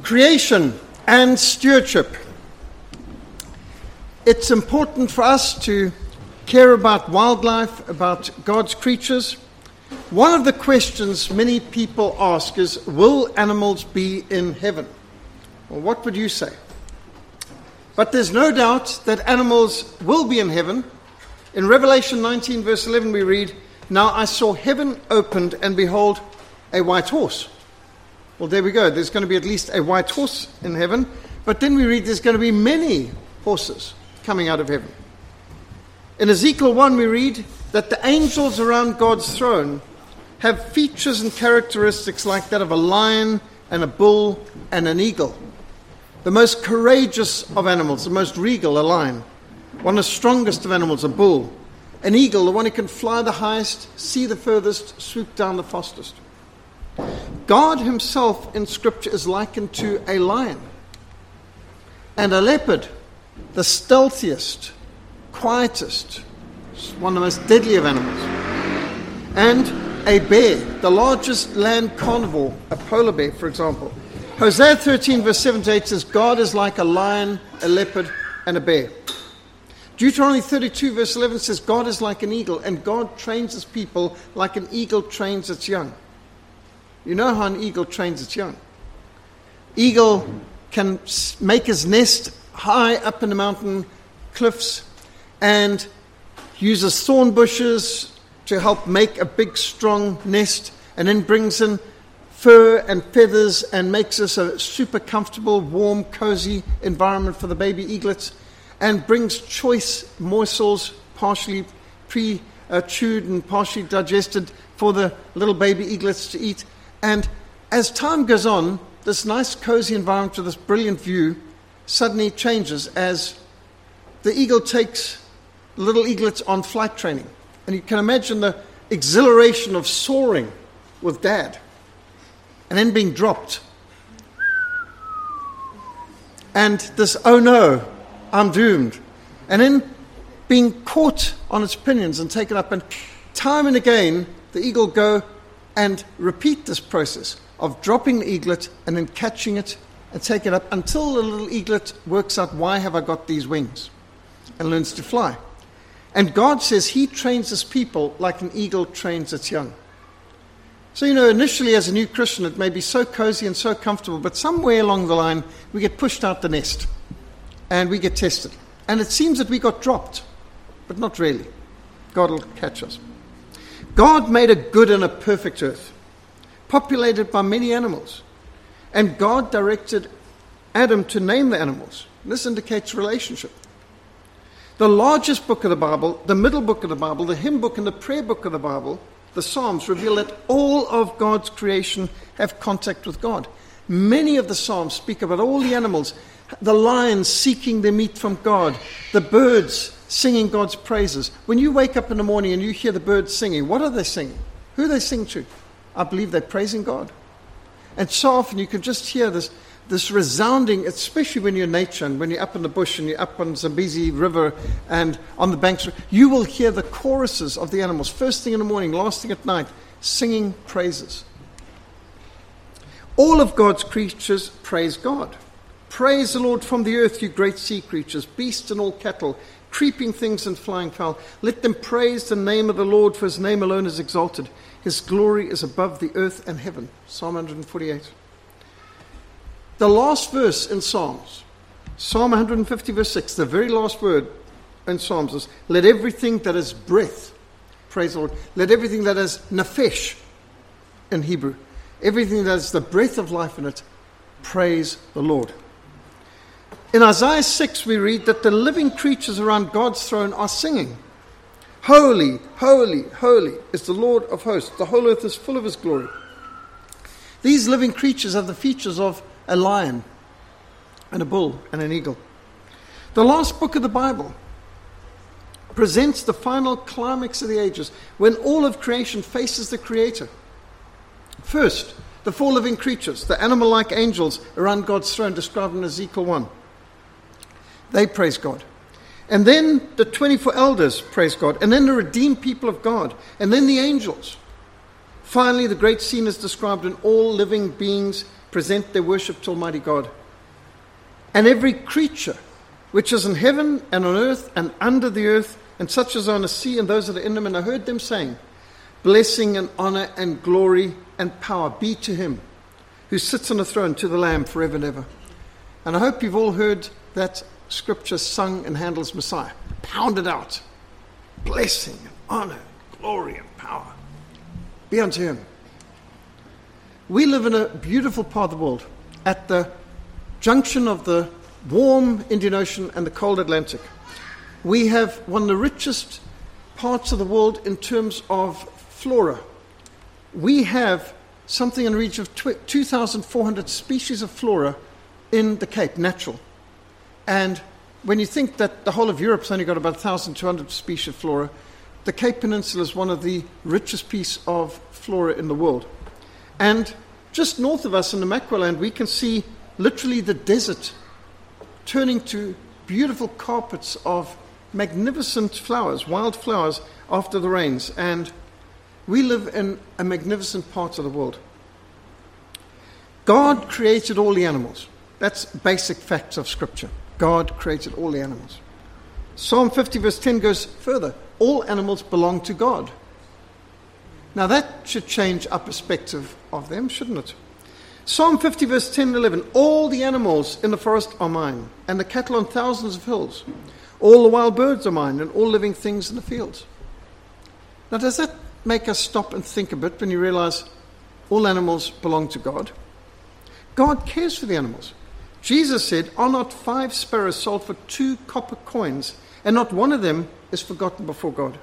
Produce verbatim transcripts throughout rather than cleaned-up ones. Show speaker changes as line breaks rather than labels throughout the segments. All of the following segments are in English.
Creation and stewardship. It's important for us to care about wildlife, about God's creatures. One of the questions many people ask is, will animals be in heaven? Well, what would you say? But there's no doubt that animals will be in heaven. In Revelation nineteen, verse eleven, we read, "Now I saw heaven opened, and behold, a white horse." Well, there we go. There's going to be at least a white horse in heaven. But then we read there's going to be many horses coming out of heaven. In Ezekiel one, we read that the angels around God's throne have features and characteristics like that of a lion and a bull and an eagle. The most courageous of animals, the most regal, a lion. One of the strongest of animals, a bull. An eagle, the one who can fly the highest, see the furthest, swoop down the fastest. God himself in Scripture is likened to a lion. And a leopard, the stealthiest, quietest, one of the most deadly of animals. And a bear, the largest land carnivore, a polar bear, for example. Hosea thirteen, verse seven to eight says, God is like a lion, a leopard, and a bear. Deuteronomy thirty-two, verse eleven says, God is like an eagle, and God trains his people like an eagle trains its young. You know how an eagle trains its young. Eagle can make his nest high up in the mountain cliffs and uses thorn bushes to help make a big, strong nest, and then brings in fur and feathers and makes this a super comfortable, warm, cozy environment for the baby eaglets, and brings choice morsels, partially pre-chewed and partially digested, for the little baby eaglets to eat. And as time goes on, this nice, cozy environment with this brilliant view suddenly changes as the eagle takes little eaglets on flight training. And you can imagine the exhilaration of soaring with dad and then being dropped. And this, oh no, I'm doomed. And then being caught on its pinions and taken up. And time and again, the eagle go and repeat this process of dropping the eaglet and then catching it and take it up until the little eaglet works out, why have I got these wings? And learns to fly. And God says he trains his people like an eagle trains its young. So, you know, initially as a new Christian, it may be so cozy and so comfortable, but somewhere along the line, we get pushed out the nest and we get tested. And it seems that we got dropped, but not really. God will catch us. God made a good and a perfect earth, populated by many animals. And God directed Adam to name the animals. This indicates relationship. The largest book of the Bible, the middle book of the Bible, the hymn book and the prayer book of the Bible, the Psalms, reveal that all of God's creation have contact with God. Many of the Psalms speak about all the animals, the lions seeking their meat from God, the birds singing God's praises. When you wake up in the morning and you hear the birds singing, what are they singing? Who are they singing to? I believe they're praising God. And so often you can just hear this this resounding, especially when you're in nature and when you're up in the bush and you're up on Zambezi River and on the banks, you will hear the choruses of the animals, first thing in the morning, last thing at night, singing praises. All of God's creatures praise God. Praise the Lord from the earth, you great sea creatures, beasts and all cattle, creeping things and flying fowl. Let them praise the name of the Lord, for his name alone is exalted. His glory is above the earth and heaven. Psalm one forty-eight. The last verse in Psalms, Psalm one fifty, verse six, the very last word in Psalms is, let everything that is breath, praise the Lord. Let everything that is nephesh in Hebrew, everything that has the breath of life in it, praise the Lord. In Isaiah six, we read that the living creatures around God's throne are singing. Holy, holy, holy is the Lord of hosts. The whole earth is full of his glory. These living creatures have the features of a lion and a bull and an eagle. The last book of the Bible presents the final climax of the ages when all of creation faces the Creator. First, the four living creatures, the animal-like angels around God's throne described in Ezekiel one. They praise God. And then the twenty-four elders praise God. And then the redeemed people of God. And then the angels. Finally, the great scene is described in all living beings present their worship to Almighty God. And every creature which is in heaven and on earth and under the earth, and such as are on the sea and those that are in them, and I heard them saying, blessing and honor and glory and power be to him who sits on the throne, to the Lamb forever and ever. And I hope you've all heard that scripture sung in Handel's Messiah, pounded out. Blessing and honor, glory and power be unto him. We live in a beautiful part of the world, at the junction of the warm Indian Ocean and the cold Atlantic. We have one of the richest parts of the world in terms of flora. We have something in the region of two thousand four hundred species of flora in the Cape, natural. And when you think that the whole of Europe's only got about one thousand two hundred species of flora, the Cape Peninsula is one of the richest pieces of flora in the world. And just north of us in the Macquarie we can see literally the desert turning to beautiful carpets of magnificent flowers, wild flowers after the rains. And we live in a magnificent part of the world. God created all the animals. That's basic facts of Scripture. God created all the animals. Psalm fifty verse ten goes further. All animals belong to God. Now that should change our perspective of them, shouldn't it? Psalm fifty verse ten and eleven. All the animals in the forest are mine, and the cattle on thousands of hills. All the wild birds are mine, and all living things in the fields. Now does that make us stop and think a bit when you realize all animals belong to God? God cares for the animals. Jesus said, are not five sparrows sold for two copper coins, and not one of them is forgotten before God?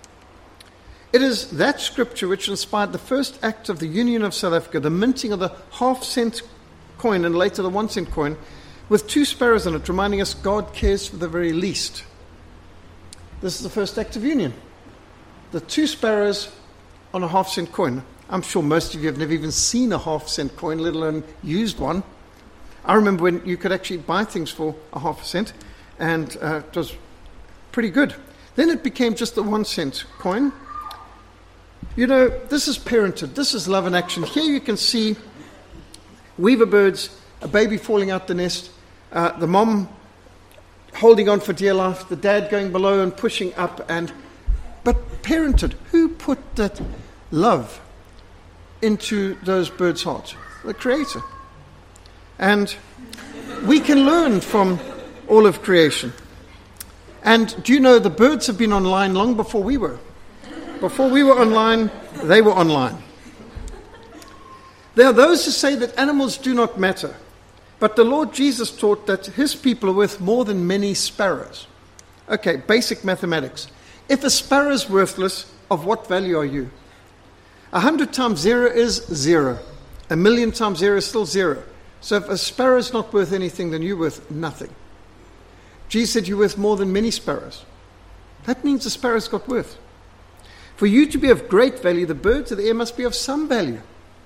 It is that scripture which inspired the first act of the Union of South Africa, the minting of the half cent coin and later the one cent coin, with two sparrows in it, reminding us God cares for the very least. This is the first act of union. The two sparrows on a half cent coin. I'm sure most of you have never even seen a half cent coin, let alone used one. I remember when you could actually buy things for a half a cent, and uh, it was pretty good. Then it became just the one cent coin. You know, this is parenthood. This is love in action. Here you can see weaver birds, a baby falling out the nest, uh, the mom holding on for dear life, the dad going below and pushing up. And but parenthood, who put that love into those birds' hearts? The Creator. And we can learn from all of creation. And do you know the birds have been online long before we were? Before we were online, they were online. There are those who say that animals do not matter. But the Lord Jesus taught that his people are worth more than many sparrows. Okay, basic mathematics. If a sparrow is worthless, of what value are you? A hundred times zero is zero. A million times zero is still zero. So if a sparrow is not worth anything, then you're worth nothing. Jesus said you're worth more than many sparrows. That means the sparrow's got worth. For you to be of great value, the birds of the air must be of some value.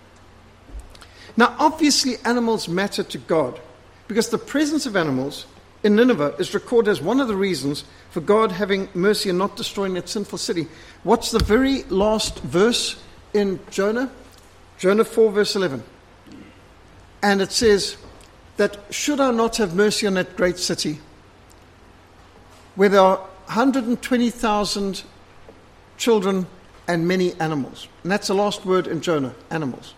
Now, obviously, animals matter to God, because the presence of animals in Nineveh is recorded as one of the reasons for God having mercy and not destroying that sinful city. What's the very last verse in Jonah? Jonah four, verse eleven. And it says that, should I not have mercy on that great city, where there are one hundred twenty thousand children and many animals? And that's the last word in Jonah, animals.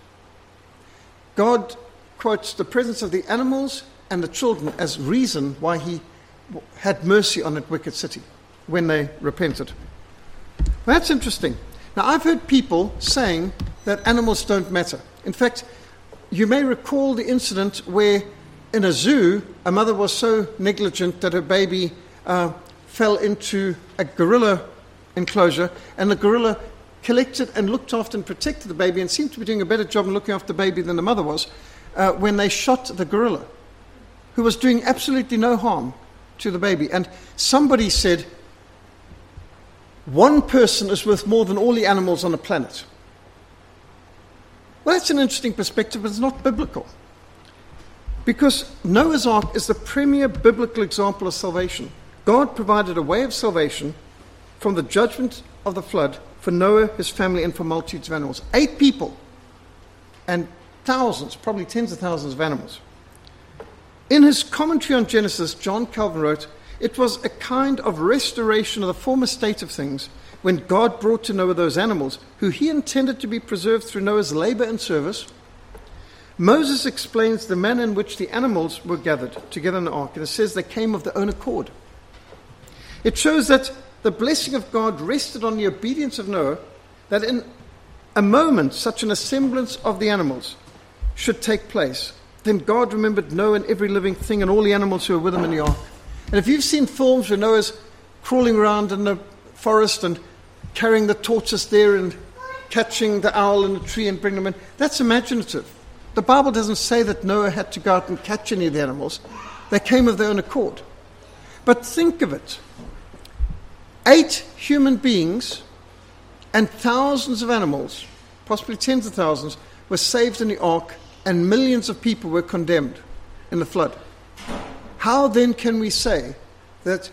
God quotes the presence of the animals and the children as reason why he had mercy on that wicked city when they repented. That's interesting. Now, I've heard people saying that animals don't matter. In fact, you may recall the incident where in a zoo, a mother was so negligent that her baby uh, fell into a gorilla enclosure, and the gorilla collected and looked after and protected the baby and seemed to be doing a better job in looking after the baby than the mother was uh, when they shot the gorilla, who was doing absolutely no harm to the baby. And somebody said, one person is worth more than all the animals on the planet. Well, that's an interesting perspective, but it's not biblical. Because Noah's Ark is the premier biblical example of salvation. God provided a way of salvation from the judgment of the flood for Noah, his family, and for multitudes of animals. Eight people. And thousands, probably tens of thousands of animals. In his commentary on Genesis, John Calvin wrote, "It was a kind of restoration of the former state of things when God brought to Noah those animals who he intended to be preserved through Noah's labor and service. Moses explains the manner in which the animals were gathered together in the ark, and it says they came of their own accord. It shows that the blessing of God rested on the obedience of Noah, that in a moment such an assemblance of the animals should take place. Then God remembered Noah and every living thing and all the animals who were with him in the ark." And if you've seen films where Noah's crawling around in the forest and carrying the torches there and catching the owl in the tree and bringing them in, that's imaginative. The Bible doesn't say that Noah had to go out and catch any of the animals. They came of their own accord. But think of it. Eight human beings and thousands of animals, possibly tens of thousands, were saved in the ark, and millions of people were condemned in the flood. How then can we say that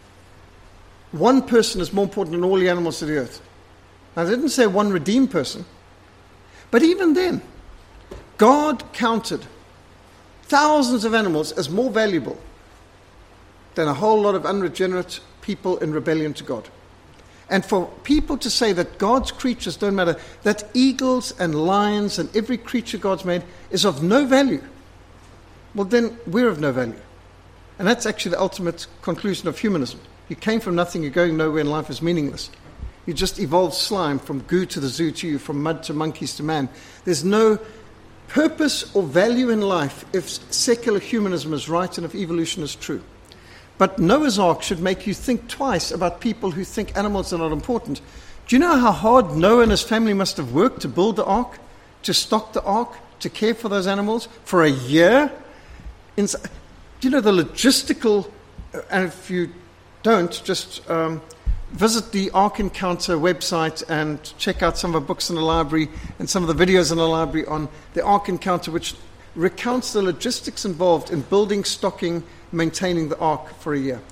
one person is more important than all the animals of the earth? Now, I didn't say one redeemed person, but even then, God counted thousands of animals as more valuable than a whole lot of unregenerate people in rebellion to God. And for people to say that God's creatures don't matter, that eagles and lions and every creature God's made is of no value, well then we're of no value. And that's actually the ultimate conclusion of humanism. You came from nothing, you're going nowhere, and life is meaningless. You just evolved slime from goo to the zoo to you, from mud to monkeys to man. There's no purpose or value in life if secular humanism is right and if evolution is true. But Noah's Ark should make you think twice about people who think animals are not important. Do you know how hard Noah and his family must have worked to build the ark, to stock the ark, to care for those animals for a year? In, do you know the logistical, and if you don't, just um, visit the Ark Encounter website and check out some of the books in the library and some of the videos in the library on the Ark Encounter, which recounts the logistics involved in building, stocking, maintaining the ark for a year.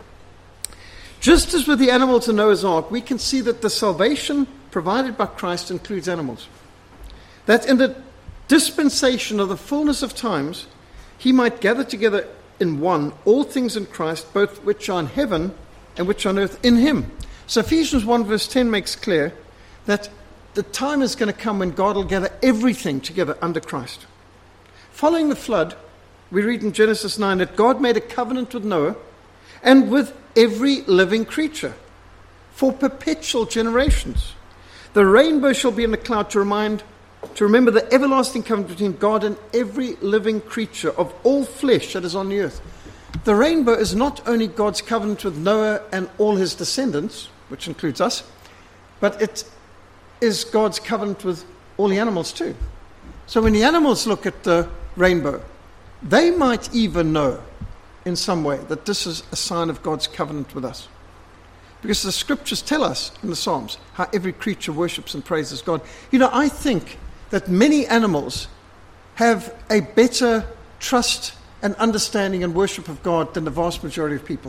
Just as with the animals in Noah's Ark, we can see that the salvation provided by Christ includes animals. That in the dispensation of the fullness of times, he might gather together in one all things in Christ, both which are in heaven and which are on earth in him. So Ephesians one verse ten makes clear that the time is going to come when God will gather everything together under Christ. Following the flood, we read in Genesis nine that God made a covenant with Noah and with every living creature for perpetual generations. The rainbow shall be in the cloud to remind, to remember the everlasting covenant between God and every living creature of all flesh that is on the earth. The rainbow is not only God's covenant with Noah and all his descendants, which includes us, but it is God's covenant with all the animals too. So when the animals look at the rainbow, they might even know in some way that this is a sign of God's covenant with us. Because the scriptures tell us in the Psalms how every creature worships and praises God. You know, I think that many animals have a better trust and understanding and worship of God than the vast majority of people.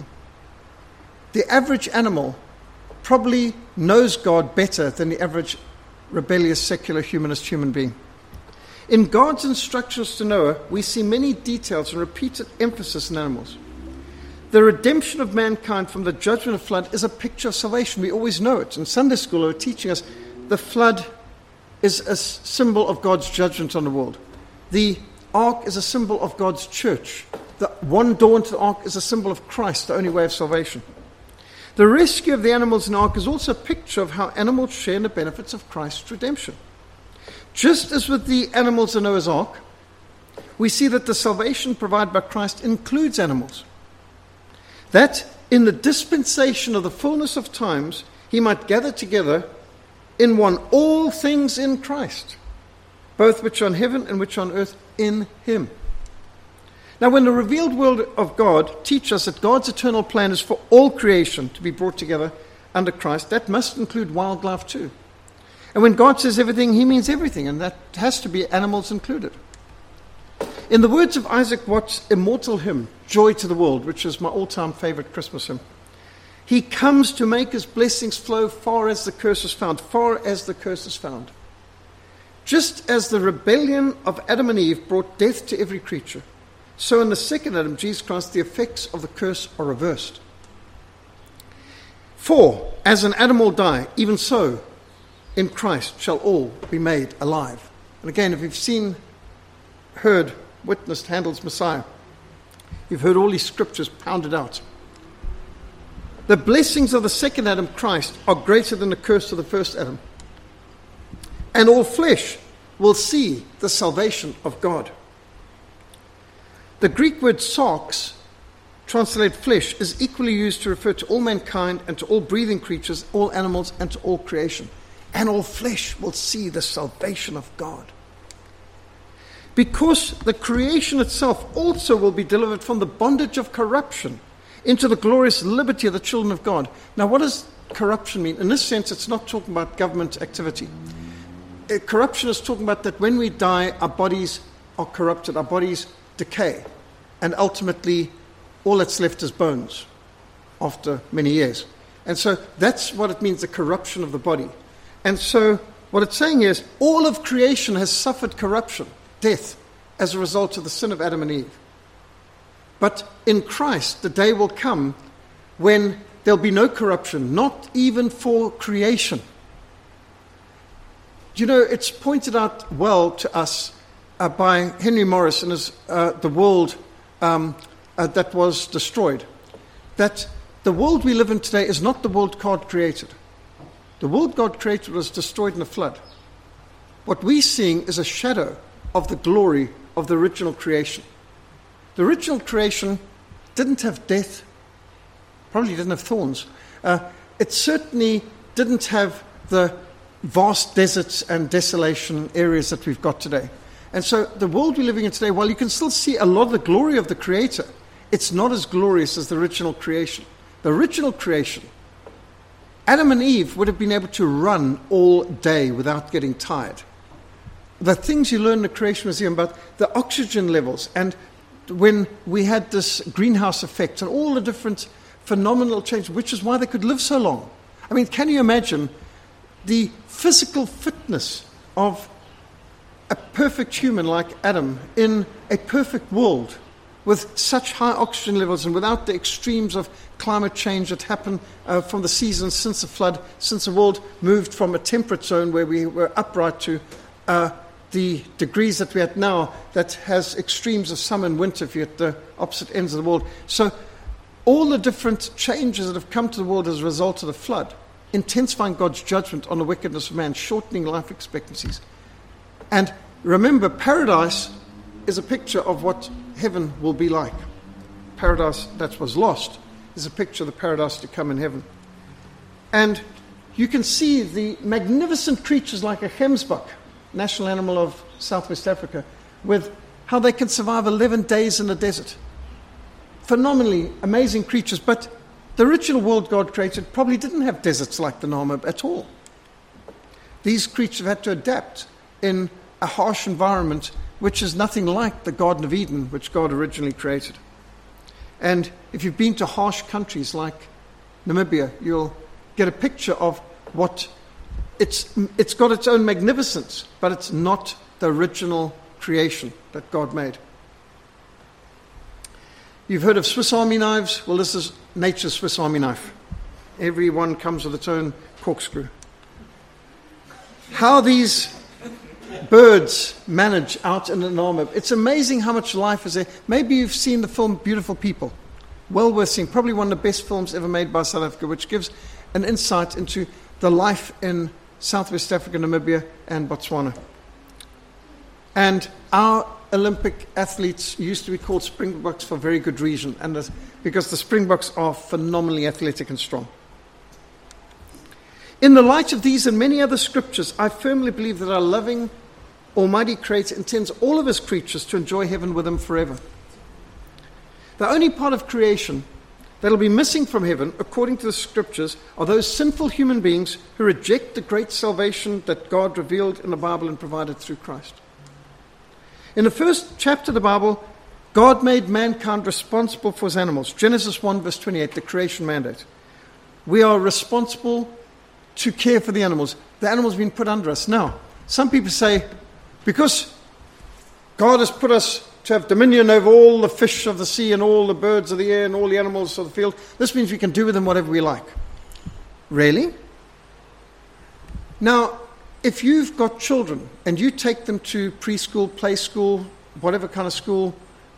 The average animal probably knows God better than the average rebellious, secular, humanist human being. In God's instructions to Noah, we see many details and repeated emphasis in animals. The redemption of mankind from the judgment of flood is a picture of salvation. We always know it. In Sunday school, they were teaching us the flood is a symbol of God's judgment on the world. The ark is a symbol of God's church. The one door into the ark is a symbol of Christ, the only way of salvation. The rescue of the animals in the ark is also a picture of how animals share in the benefits of Christ's redemption. Just as with the animals in Noah's Ark, we see that the salvation provided by Christ includes animals. That in the dispensation of the fullness of times, he might gather together in one all things in Christ, both which are in heaven and which are on earth in him. Now, when the revealed word of God teaches us that God's eternal plan is for all creation to be brought together under Christ, that must include wildlife too. And when God says everything, he means everything, and that has to be animals included. In the words of Isaac Watts' immortal hymn, Joy to the World, which is my all-time favorite Christmas hymn, he comes to make his blessings flow far as the curse is found, far as the curse is found. Just as the rebellion of Adam and Eve brought death to every creature, so in the second Adam, Jesus Christ, the effects of the curse are reversed. For, as in Adam all die, even so in Christ shall all be made alive. And again, if you've seen, heard, witnessed Handel's Messiah, you've heard all these scriptures pounded out. The blessings of the second Adam, Christ, are greater than the curse of the first Adam. And all flesh will see the salvation of God. The Greek word sarx, translated flesh, is equally used to refer to all mankind and to all breathing creatures, all animals, and to all creation. And all flesh will see the salvation of God. Because the creation itself also will be delivered from the bondage of corruption into the glorious liberty of the children of God. Now, what does corruption mean? In this sense, it's not talking about government activity. Uh, corruption is talking about that when we die, our bodies are corrupted, our bodies decay, and ultimately all that's left is bones after many years. And so that's what it means, the corruption of the body. And so what it's saying is all of creation has suffered corruption, death, as a result of the sin of Adam and Eve. But in Christ, the day will come when there'll be no corruption, not even for creation. You know, it's pointed out well to us uh, by Henry Morris in his uh, The World um, uh, That Was Destroyed, that the world we live in today is not the world God created. The world God created was destroyed in a flood. What we're seeing is a shadow of the glory of the original creation. The original creation didn't have death, probably didn't have thorns. Uh, it certainly didn't have the vast deserts and desolation areas that we've got today. And so the world we're living in today, while you can still see a lot of the glory of the Creator, it's not as glorious as the original creation. The original creation, Adam and Eve would have been able to run all day without getting tired. The things you learn in the Creation Museum about the oxygen levels, and when we had this greenhouse effect and all the different phenomenal changes, which is why they could live so long. I mean, can you imagine the physical fitness of a perfect human like Adam in a perfect world with such high oxygen levels and without the extremes of climate change that happened uh, from the seasons since the flood, since the world moved from a temperate zone where we were upright to uh, the degrees that we're at now that has extremes of summer and winter if you're at the opposite ends of the world. So all the different changes that have come to the world as a result of the flood, intensifying God's judgment on the wickedness of man, shortening life expectancies. And remember, paradise is a picture of what heaven will be like. Paradise that was lost is a picture of the paradise to come in heaven. And you can see the magnificent creatures like a gemsbok, national animal of Southwest Africa, with how they can survive eleven days in the desert. Phenomenally amazing creatures, but the original world God created probably didn't have deserts like the Namib at all. These creatures have had to adapt in a harsh environment which is nothing like the Garden of Eden, which God originally created. And if you've been to harsh countries like Namibia, you'll get a picture of what it's it's got its own magnificence, but it's not the original creation that God made. You've heard of Swiss Army knives? Well, this is nature's Swiss Army knife. Every one comes with its own corkscrew. How these birds manage out in the Namib. It's amazing how much life is there. Maybe you've seen the film Beautiful People. Well worth seeing. Probably one of the best films ever made by South Africa, which gives an insight into the life in Southwest Africa, Namibia, and Botswana. And our Olympic athletes used to be called Springboks for very good reason, and the, because the Springboks are phenomenally athletic and strong. In the light of these and many other scriptures, I firmly believe that our loving, almighty Creator intends all of His creatures to enjoy heaven with Him forever. The only part of creation that will be missing from heaven, according to the scriptures, are those sinful human beings who reject the great salvation that God revealed in the Bible and provided through Christ. In the first chapter of the Bible, God made mankind responsible for His animals. Genesis one, verse twenty-eight, the creation mandate. We are responsible to care for the animals. The animals have been put under us. Now, Some people say, because God has put us to have dominion over all the fish of the sea and all the birds of the air and all the animals of the field, this means we can do with them whatever we like. Really? Now, if you've got children and you take them to preschool, play school, whatever kind of school,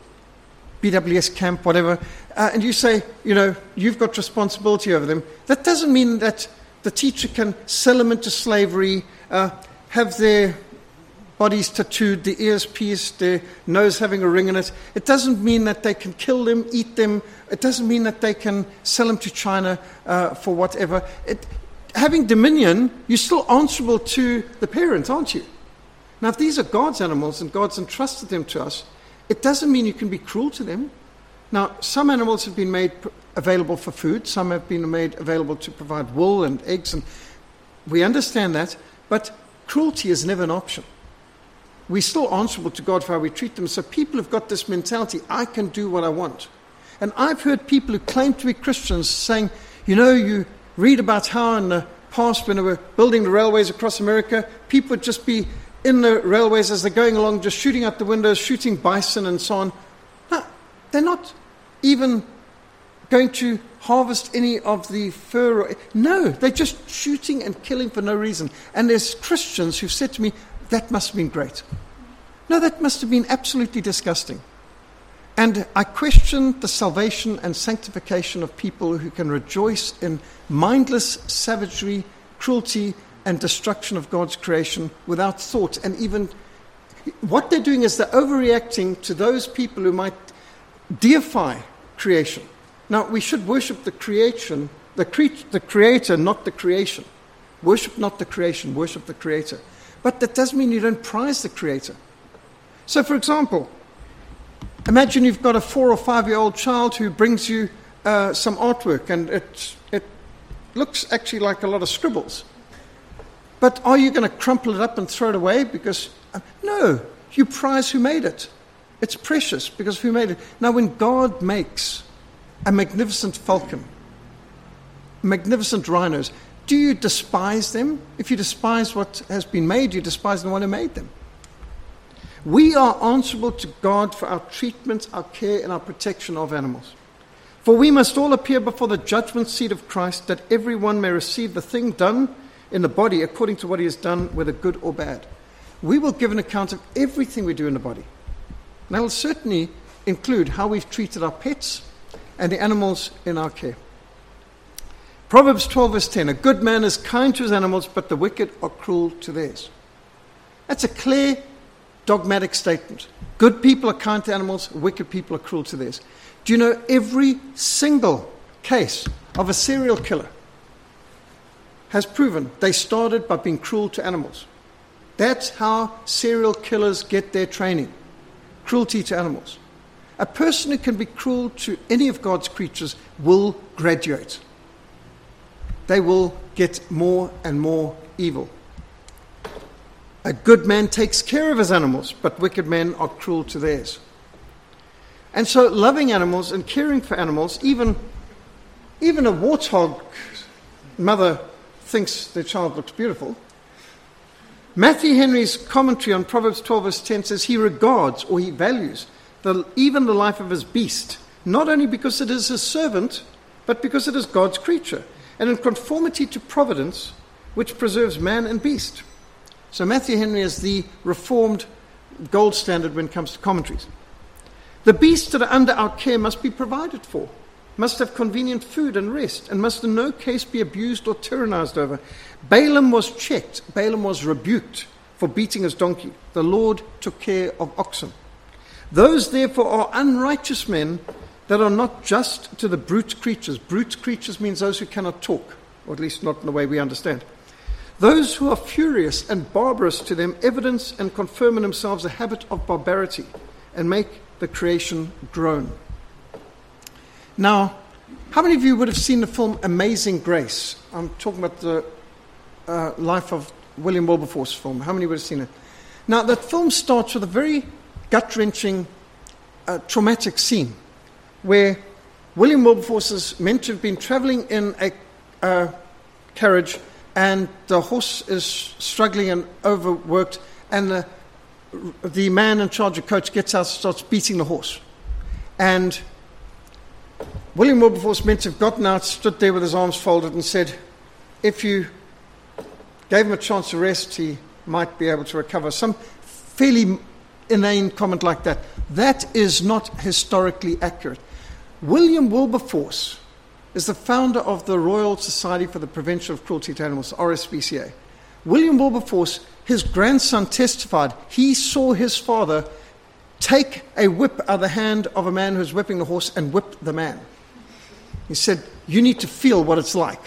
B W S camp, whatever, uh, and you say, you know, you've got responsibility over them, that doesn't mean that the teacher can sell them into slavery, uh, have their bodies tattooed, the ears pierced, their nose having a ring in it. It doesn't mean that they can kill them, eat them. It doesn't mean that they can sell them to China uh, for whatever. It, having dominion, you're still answerable to the parents, aren't you? Now, if these are God's animals and God's entrusted them to us, it doesn't mean you can be cruel to them. Now, some animals have been made available for food. Some have been made available to provide wool and eggs, and we understand that. But cruelty is never an option. We're still answerable to God for how we treat them. So people have got this mentality, I can do what I want. And I've heard people who claim to be Christians saying, you know, you read about how in the past when they were building the railways across America, people would just be in the railways as they're going along, just shooting out the windows, shooting bison and so on. No, they're not even going to harvest any of the fur. Or, no, they're just shooting and killing for no reason. And there's Christians who've said to me, that must have been great. No, that must have been absolutely disgusting. And I question the salvation and sanctification of people who can rejoice in mindless savagery, cruelty, and destruction of God's creation without thought. And even what they're doing is they're overreacting to those people who might deify creation. Now, we should worship the creation, the, cre- the creator, not the creation. Worship not the creation, worship the creator. But that doesn't mean you don't prize the creator. So, for example, imagine you've got a four or five-year-old child who brings you uh, some artwork, and it, it looks actually like a lot of scribbles. But are you going to crumple it up and throw it away? Because, uh, no, you prize who made it. It's precious because of who made it. Now, when God makes a magnificent falcon, magnificent rhinos, do you despise them? If you despise what has been made, you despise the one who made them. We are answerable to God for our treatment, our care, and our protection of animals. For we must all appear before the judgment seat of Christ, that everyone may receive the thing done in the body according to what he has done, whether good or bad. We will give an account of everything we do in the body. And that will certainly include how we've treated our pets and the animals in our care. Proverbs twelve verse ten, a good man is kind to his animals, but the wicked are cruel to theirs. That's a clear, dogmatic statement. Good people are kind to animals, wicked people are cruel to theirs. Do you know every single case of a serial killer has proven they started by being cruel to animals? That's how serial killers get their training. Cruelty to animals. A person who can be cruel to any of God's creatures will graduate. They will get more and more evil. A good man takes care of his animals, but wicked men are cruel to theirs. And so loving animals and caring for animals, even, even a warthog mother thinks their child looks beautiful. Matthew Henry's commentary on Proverbs twelve verse ten says he regards or he values the, even the life of his beast, not only because it is his servant, but because it is God's creature, and in conformity to providence, which preserves man and beast. So Matthew Henry is the reformed gold standard when it comes to commentaries. The beasts that are under our care must be provided for, must have convenient food and rest, and must in no case be abused or tyrannized over. Balaam was checked, Balaam was rebuked for beating his donkey. The Lord took care of oxen. Those therefore are unrighteous men that are not just to the brute creatures. Brute creatures means those who cannot talk, or at least not in the way we understand. Those who are furious and barbarous to them evidence and confirm in themselves a habit of barbarity and make the creation groan. Now, how many of you would have seen the film Amazing Grace? I'm talking about the uh, life of William Wilberforce film. How many would have seen it? Now, that film starts with a very gut-wrenching, uh, traumatic scene where William Wilberforce is meant to have been traveling in a uh, carriage, and the horse is struggling and overworked, and the, the man in charge of coach gets out and starts beating the horse. And William Wilberforce meant to have gotten out, stood there with his arms folded and said, if you gave him a chance to rest, he might be able to recover. Some fairly inane comment like that. That is not historically accurate. William Wilberforce is the founder of the Royal Society for the Prevention of Cruelty to Animals, R S P C A. William Wilberforce, his grandson testified, he saw his father take a whip out of the hand of a man who was whipping the horse and whip the man. He said, you need to feel what it's like.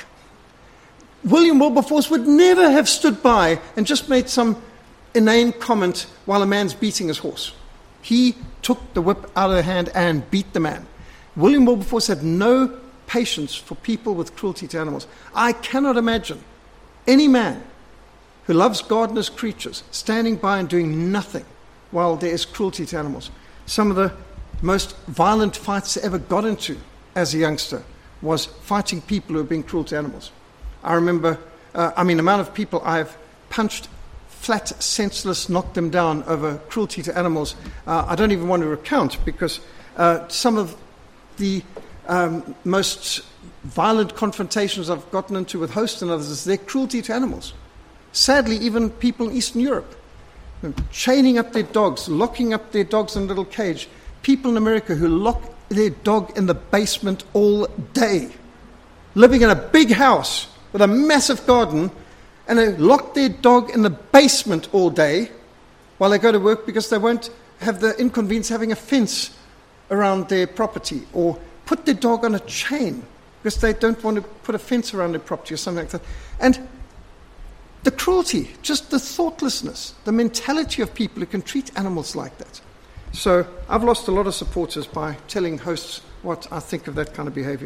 William Wilberforce would never have stood by and just made some inane comment while a man's beating his horse. He took the whip out of the hand and beat the man. William Wilberforce had no patience for people with cruelty to animals. I cannot imagine any man who loves God and his creatures standing by and doing nothing while there is cruelty to animals. Some of the most violent fights I ever got into as a youngster was fighting people who were being cruel to animals. I remember, uh, I mean, the amount of people I've punched flat, senseless, knocked them down over cruelty to animals, uh, I don't even want to recount, because uh, some of the um, most violent confrontations I've gotten into with hosts and others is their cruelty to animals. Sadly, even people in Eastern Europe, chaining up their dogs, locking up their dogs in a little cage. People in America who lock their dog in the basement all day, living in a big house with a massive garden, and they lock their dog in the basement all day while they go to work because they won't have the inconvenience of having a fence around their property, or put their dog on a chain because they don't want to put a fence around their property or something like that. And the cruelty, just the thoughtlessness, the mentality of people who can treat animals like that. So I've lost a lot of supporters by telling hosts what I think of that kind of behavior.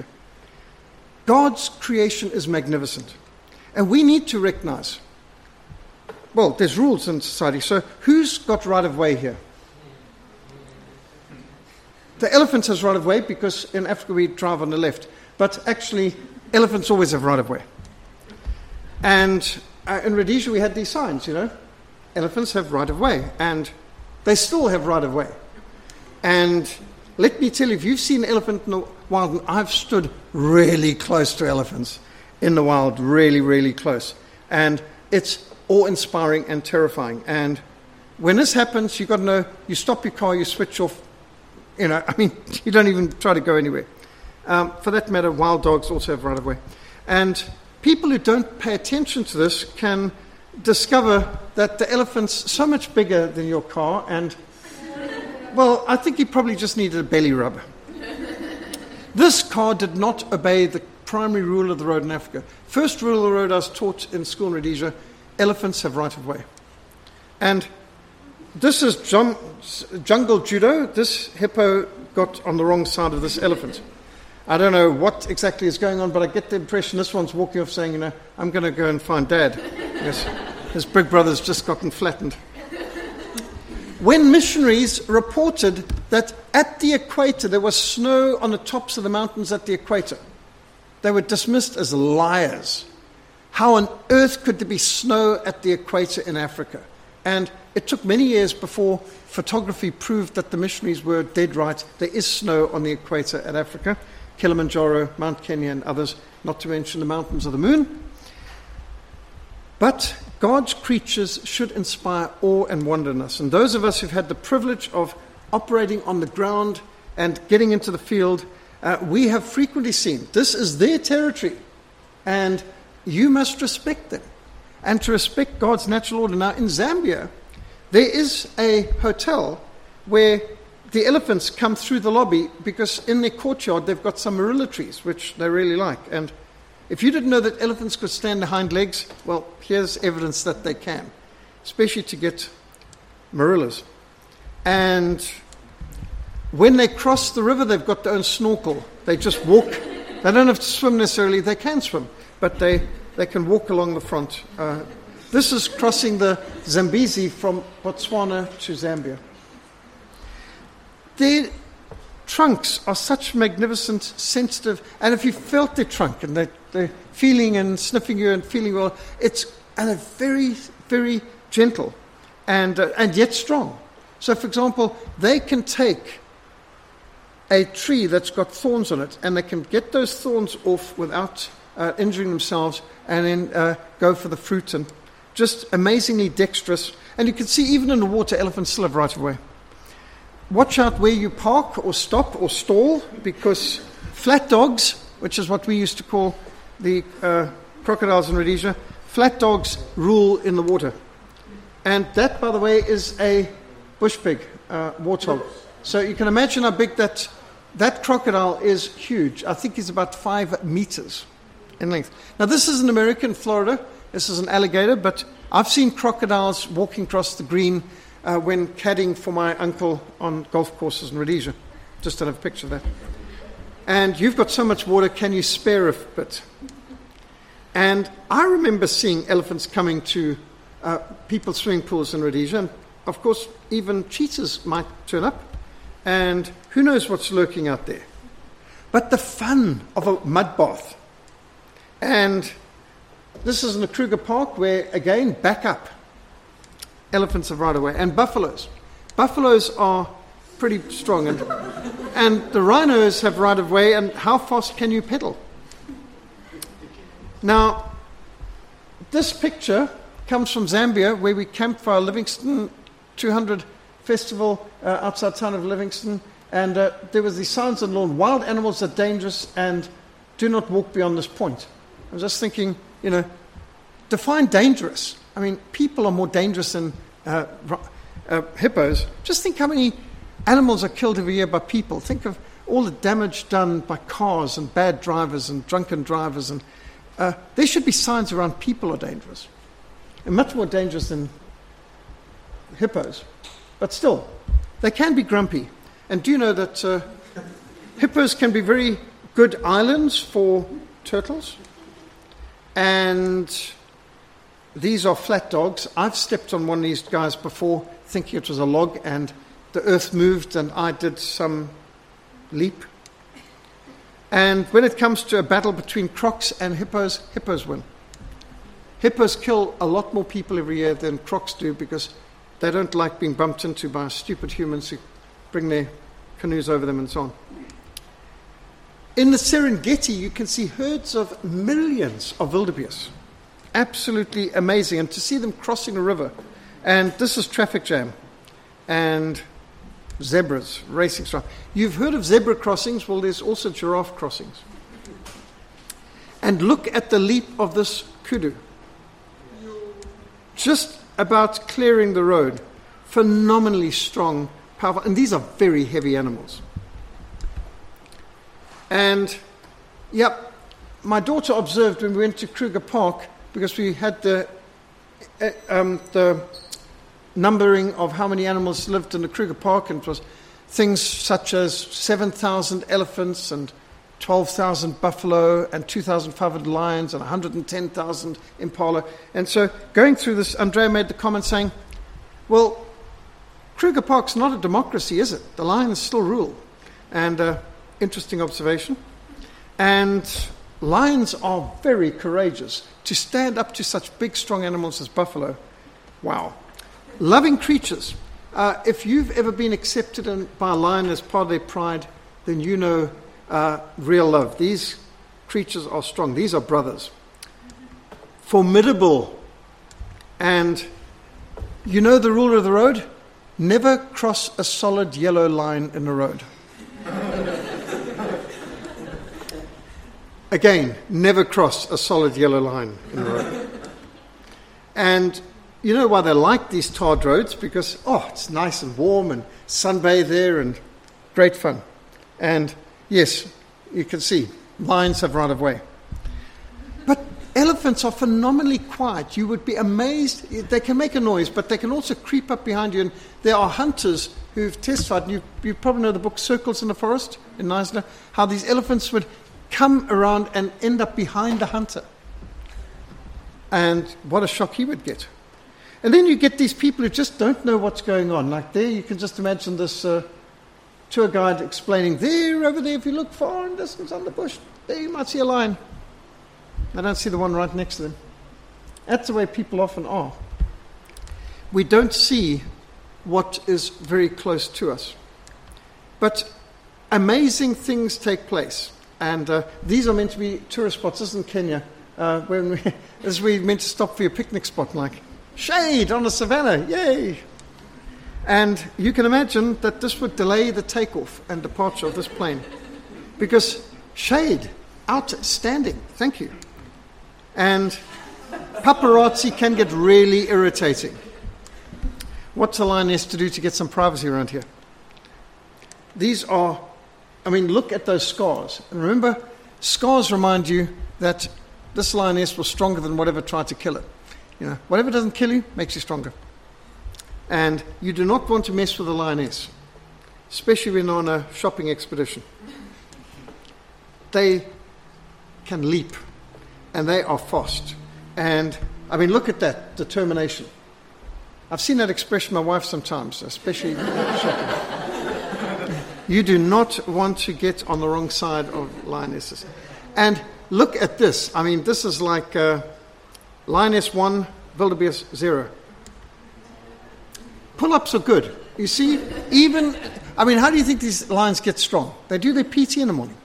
God's creation is magnificent. And we need to recognize, well, there's rules in society. So who's got right of way here? The elephant has right of way because in Africa we drive on the left. But actually, elephants always have right of way. And Uh, in Rhodesia, we had these signs, you know. Elephants have right of way, and they still have right of way. And let me tell you, if you've seen an elephant in the wild, and I've stood really close to elephants in the wild, really, really close. And it's awe-inspiring and terrifying. And when this happens, you've got to know, you stop your car, you switch off. You know, I mean, you don't even try to go anywhere. Um, for that matter, wild dogs also have right of way. And people who don't pay attention to this can discover that the elephant's so much bigger than your car, and, well, I think he probably just needed a belly rub. This car did not obey the primary rule of the road in Africa. First rule of the road I was taught in school in Rhodesia, elephants have right of way. And this is jum- jungle judo. This hippo got on the wrong side of this elephant. I don't know what exactly is going on, but I get the impression this one's walking off saying, you know, I'm going to go and find Dad. Yes, his big brother's just gotten flattened. When missionaries reported that at the equator there was snow on the tops of the mountains at the equator, they were dismissed as liars. How on earth could there be snow at the equator in Africa? And it took many years before photography proved that the missionaries were dead right. There is snow on the equator at Africa. Kilimanjaro, Mount Kenya, and others, not to mention the mountains of the moon. But God's creatures should inspire awe and wonder in us. And those of us who've had the privilege of operating on the ground and getting into the field, uh, we have frequently seen this is their territory, and you must respect them. And to respect God's natural order. Now, in Zambia, there is a hotel where the elephants come through the lobby because in their courtyard they've got some marilla trees, which they really like. And if you didn't know that elephants could stand their hind legs, well, here's evidence that they can, especially to get marillas. And when they cross the river, they've got their own snorkel. They just walk. They don't have to swim necessarily. They can swim, but they, they can walk along the front. Uh, this is crossing the Zambezi from Botswana to Zambia. Their trunks are such magnificent, sensitive, and if you felt their trunk, and they, they're feeling and sniffing you and feeling well. It's and a very, very gentle and uh, and yet strong. So, for example, they can take a tree that's got thorns on it, and they can get those thorns off without uh, injuring themselves, and then uh, go for the fruit, and just amazingly dexterous. And you can see even in the water, elephants still have right of way. Watch out where you park or stop or stall, because flat dogs, which is what we used to call the uh, crocodiles in Rhodesia, flat dogs rule in the water. And that, by the way, is a bush pig, uh, warthog. So you can imagine how big that that crocodile is. Huge. I think he's about five meters in length. Now, this is in America, in Florida. This is an alligator, but I've seen crocodiles walking across the green uh, when caddying for my uncle on golf courses in Rhodesia. Just to have a picture of that. And you've got so much water, can you spare a bit? And I remember seeing elephants coming to uh, people's swimming pools in Rhodesia. And of course, even cheetahs might turn up. And who knows what's lurking out there. But the fun of a mud bath. And this is in the Kruger Park, where, again, back up. Elephants have right away. And buffaloes. Buffaloes are pretty strong. And, and the rhinos have right of way. And how fast can you pedal? Now, this picture comes from Zambia, where we camped for our Livingston two hundred festival uh, outside town of Livingston. And uh, there was these signs on the lawn: wild animals are dangerous and do not walk beyond this point. I was just thinking, you know, define dangerous. I mean, people are more dangerous than uh, uh, hippos. Just think how many animals are killed every year by people. Think of all the damage done by cars and bad drivers and drunken drivers. And uh, there should be signs around people are dangerous. And much more dangerous than hippos. But still, they can be grumpy. And do you know that uh, hippos can be very good islands for turtles? And these are flat dogs. I've stepped on one of these guys before, thinking it was a log, and the earth moved and I did some leap. And when it comes to a battle between crocs and hippos, hippos win. Hippos kill a lot more people every year than crocs do, because they don't like being bumped into by stupid humans who bring their canoes over them and so on. In the Serengeti, you can see herds of millions of wildebeest. Absolutely amazing. And to see them crossing a river. And this is traffic jam. And zebras racing strong. You've heard of zebra crossings? Well, there's also giraffe crossings. And look at the leap of this kudu. Just about clearing the road. Phenomenally strong, powerful. And these are very heavy animals. And, yep, my daughter observed when we went to Kruger Park, because we had the uh, um, the numbering of how many animals lived in the Kruger Park, and it was things such as seven thousand elephants and twelve thousand buffalo and two thousand five hundred lions and one hundred ten thousand impala. And so going through this, Andrea made the comment saying, well, Kruger Park's not a democracy, is it? The lions still rule. And uh, interesting observation. And lions are very courageous. To stand up to such big, strong animals as buffalo, wow. Loving creatures. Uh, if you've ever been accepted in, by a lion as part of their pride, then you know uh, real love. These creatures are strong. These are brothers. Formidable. And you know the rule of the road? Never cross a solid yellow line in the road. Again, never cross a solid yellow line in the road. And you know why they like these tarred roads? Because, oh, it's nice and warm and sunbathe there and great fun. And yes, you can see, lions have right of way. But elephants are phenomenally quiet. You would be amazed. They can make a noise, but they can also creep up behind you. And there are hunters who've testified, and you, you probably know the book Circles in the Forest in Neisner, how these elephants would come around and end up behind the hunter. And what a shock he would get. And then you get these people who just don't know what's going on. Like there, you can just imagine this uh, tour guide explaining, there, over there, if you look far in distance on the bush, there you might see a lion. I don't see the one right next to them. That's the way people often are. We don't see what is very close to us. But amazing things take place. And uh, these are meant to be tourist spots. This is in Kenya. Uh, when we, this is where you're meant to stop for your picnic spot, like shade on the savannah, yay! And you can imagine that this would delay the takeoff and departure of this plane. Because shade, outstanding, thank you. And paparazzi can get really irritating. What's a lioness to do to get some privacy around here? These are, I mean, look at those scars. And remember, scars remind you that this lioness was stronger than whatever tried to kill it. You know, whatever doesn't kill you makes you stronger. And you do not want to mess with a lioness, especially when on a shopping expedition. They can leap, and they are fast. And, I mean, look at that determination. I've seen that expression my wife sometimes, especially shopping. You do not want to get on the wrong side of lionesses. And look at this. I mean, this is like uh, lioness one, wildebeest zero. Pull-ups are good. You see, even, I mean, how do you think these lions get strong? They do their P T in the morning.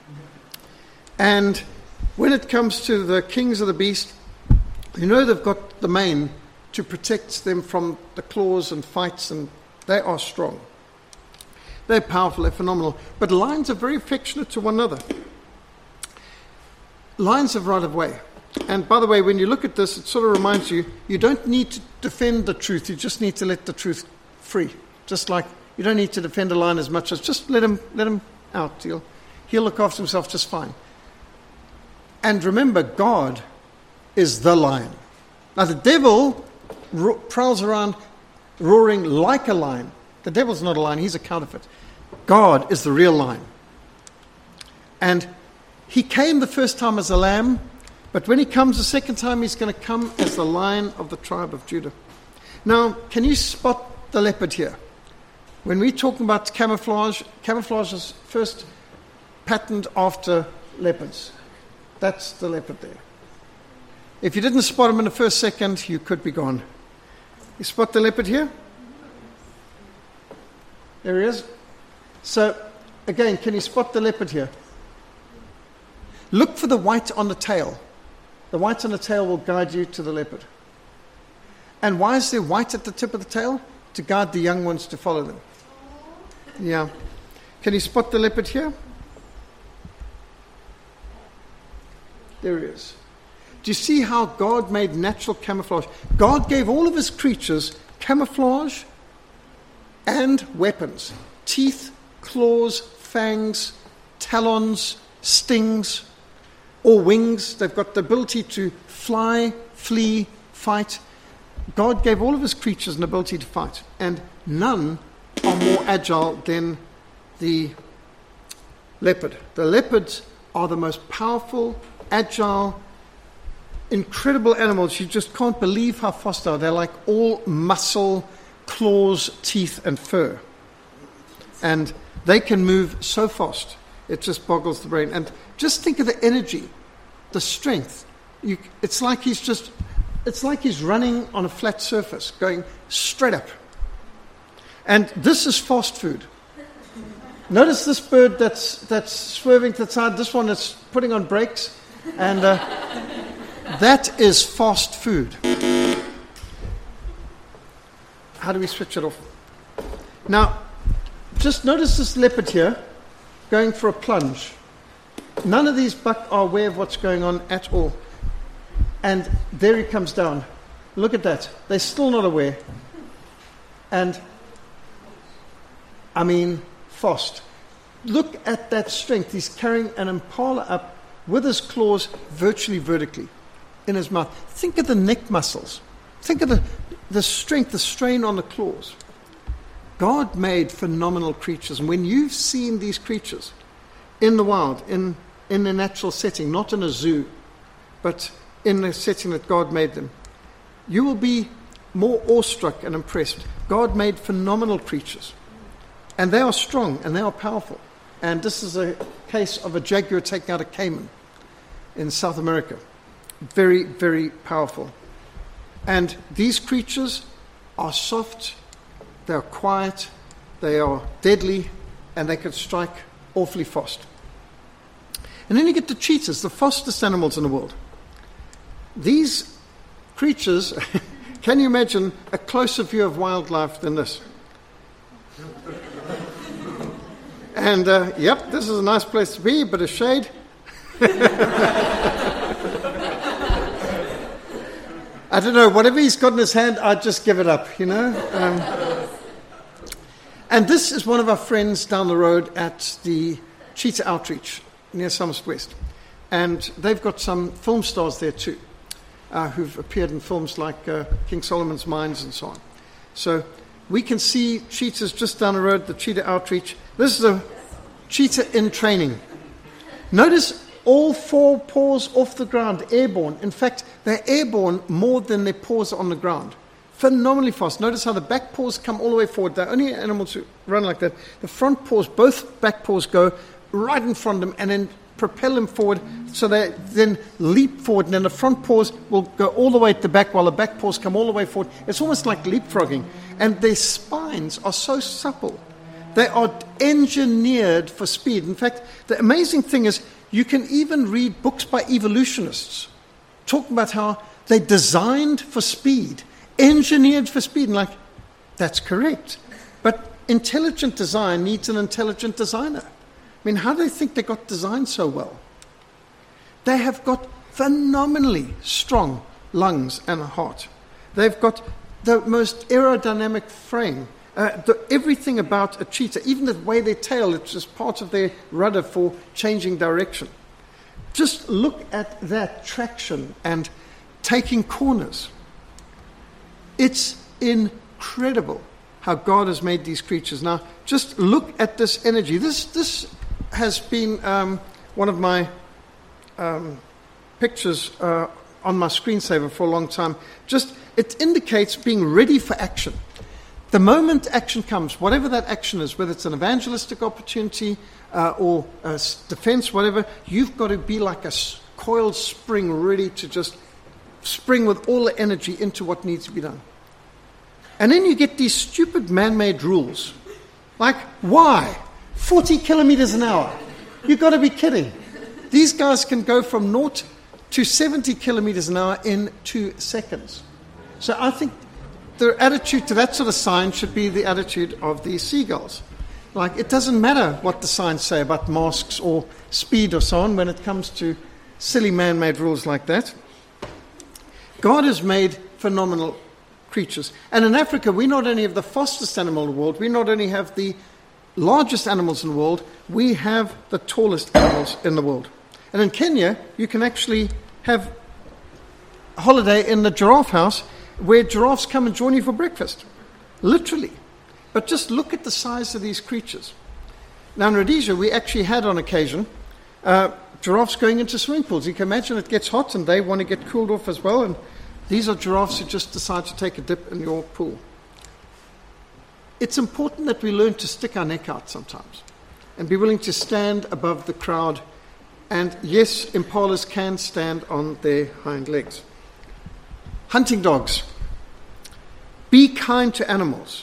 And when it comes to the kings of the beast, you know they've got the mane to protect them from the claws and fights, and they are strong. They're powerful, they're phenomenal. But lions are very affectionate to one another. Lions have right of way. And by the way, when you look at this, it sort of reminds you, you don't need to defend the truth, you just need to let the truth free. Just like you don't need to defend a lion as much as just let him let him out. He'll, he'll look after himself just fine. And remember, God is the lion. Now the devil ro- prowls around roaring like a lion. The devil's not a lion, he's a counterfeit. God is the real lion. And he came the first time as a lamb, but when he comes the second time, he's going to come as the lion of the tribe of Judah. Now, can you spot the leopard here? When we're talking about camouflage, camouflage is first patterned after leopards. That's the leopard there. If you didn't spot him in the first second, you could be gone. You spot the leopard here? There he is. So, again, can you spot the leopard here? Look for the white on the tail. The white on the tail will guide you to the leopard. And why is there white at the tip of the tail? To guide the young ones to follow them. Yeah. Can you spot the leopard here? There he is. Do you see how God made natural camouflage? God gave all of his creatures camouflage and weapons. Teeth, claws, fangs, talons, stings, or wings. They've got the ability to fly, flee, fight. God gave all of his creatures an ability to fight. And none are more agile than the leopard. The leopards are the most powerful, agile, incredible animals. You just can't believe how fast they are. They're like all muscle, claws, teeth, and fur. And they can move so fast. It just boggles the brain. And just think of the energy, the strength. You, it's like he's just, it's like he's running on a flat surface, going straight up. And this is fast food. Notice this bird that's that's swerving to the side. This one is putting on brakes. And uh, that is fast food. How do we switch it off? Now, just notice this leopard here going for a plunge. None of these buck are aware of what's going on at all. And there he comes down. Look at that. They're still not aware. And, I mean, fast. Look at that strength. He's carrying an impala up with his claws virtually vertically in his mouth. Think of the neck muscles. Think of the, the strength, the strain on the claws. God made phenomenal creatures. And when you've seen these creatures in the wild, in, in a natural setting, not in a zoo, but in the setting that God made them, you will be more awestruck and impressed. God made phenomenal creatures. And they are strong and they are powerful. And this is a case of a jaguar taking out a caiman in South America. very, very powerful. And these creatures are soft, they are quiet, they are deadly, and they can strike awfully fast. And then you get the cheetahs, the fastest animals in the world. These creatures, can you imagine a closer view of wildlife than this? And, uh, yep, this is a nice place to be, but a shade. I don't know, whatever he's got in his hand, I'd just give it up, you know. Um, and this is one of our friends down the road at the Cheetah Outreach near Somerset West. And they've got some film stars there too, uh, who've appeared in films like uh, King Solomon's Mines and so on. So we can see cheetahs just down the road, the Cheetah Outreach. This is a cheetah in training. Notice all four paws off the ground, airborne. In fact, they're airborne more than their paws are on the ground. Phenomenally fast. Notice how the back paws come all the way forward. They're only animals who run like that. The front paws, both back paws go right in front of them and then propel them forward, so they then leap forward, and then the front paws will go all the way at the back while the back paws come all the way forward. It's almost like leapfrogging. And their spines are so supple. They are engineered for speed. In fact, the amazing thing is you can even read books by evolutionists talking about how they're designed for speed, engineered for speed. And like, that's correct. But intelligent design needs an intelligent designer. I mean, how do they think they got designed so well? They have got phenomenally strong lungs and a heart. They've got the most aerodynamic frame. Uh, the, everything about a cheetah, even the way they tail, it's just part of their rudder for changing direction. Just look at that traction and taking corners. It's incredible how God has made these creatures. Now, just look at this energy. This this has been um, one of my um, pictures uh, on my screensaver for a long time. Just, it indicates being ready for action. The moment action comes, whatever that action is, whether it's an evangelistic opportunity uh, or a defense, whatever, you've got to be like a coiled spring ready to just spring with all the energy into what needs to be done. And then you get these stupid man-made rules. Like, why? forty kilometers an hour. You've got to be kidding. These guys can go from naught to seventy kilometers an hour in two seconds. So I think the attitude to that sort of sign should be the attitude of the seagulls. Like, it doesn't matter what the signs say about masks or speed or so on when it comes to silly man-made rules like that. God has made phenomenal creatures. And in Africa, we not only have the fastest animal in the world, we not only have the largest animals in the world, we have the tallest animals in the world. And in Kenya, you can actually have a holiday in the giraffe house where giraffes come and join you for breakfast. Literally. But just look at the size of these creatures. Now in Rhodesia, we actually had on occasion uh, giraffes going into swimming pools. You can imagine it gets hot and they want to get cooled off as well. And these are giraffes who just decide to take a dip in your pool. It's important that we learn to stick our neck out sometimes and be willing to stand above the crowd. And yes, impalas can stand on their hind legs. Hunting dogs. Be kind to animals.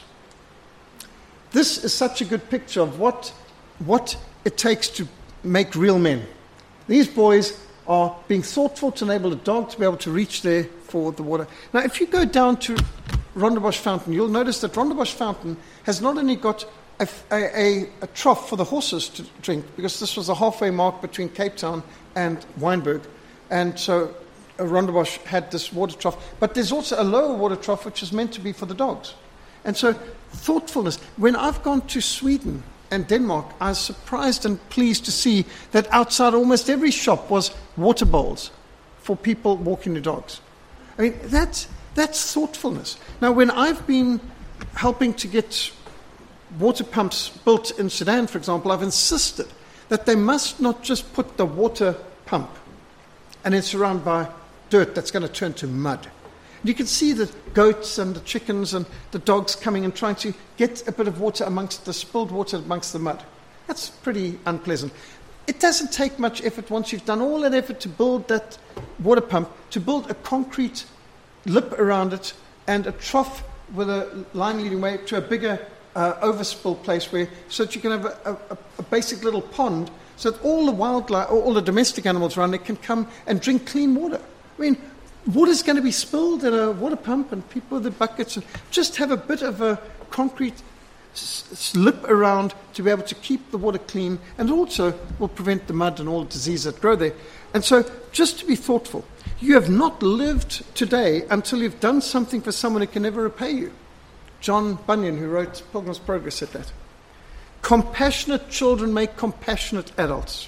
This is such a good picture of what, what it takes to make real men. These boys are being thoughtful to enable a dog to be able to reach there for the water. Now, if you go down to Rondebosch Fountain, you'll notice that Rondebosch Fountain has not only got a, a, a trough for the horses to drink, because this was a halfway mark between Cape Town and Wynberg, and so Rondebosch had this water trough, but there's also a lower water trough which is meant to be for the dogs. And so thoughtfulness. When I've gone to Sweden and Denmark, I was surprised and pleased to see that outside almost every shop was water bowls for people walking their dogs. I mean, that's, that's thoughtfulness. Now, when I've been helping to get water pumps built in Sudan, for example, I've insisted that they must not just put the water pump and it's surrounded by dirt that's going to turn to mud. You can see the goats and the chickens and the dogs coming and trying to get a bit of water amongst the spilled water amongst the mud. That's pretty unpleasant. it doesn't take much effort once you've done all that effort to build that water pump, to build a concrete lip around it and a trough with a line leading way to a bigger uh, overspill place where, so that you can have a, a, a basic little pond so that all the wildlife, or all the domestic animals around there can come and drink clean water. I mean, water's going to be spilled at a water pump and people with the buckets. And just have a bit of a concrete slip around to be able to keep the water clean, and also will prevent the mud and all the diseases that grow there. And so just to be thoughtful, you have not lived today until you've done something for someone who can never repay you. John Bunyan, who wrote Pilgrim's Progress, said that. Compassionate children make compassionate adults.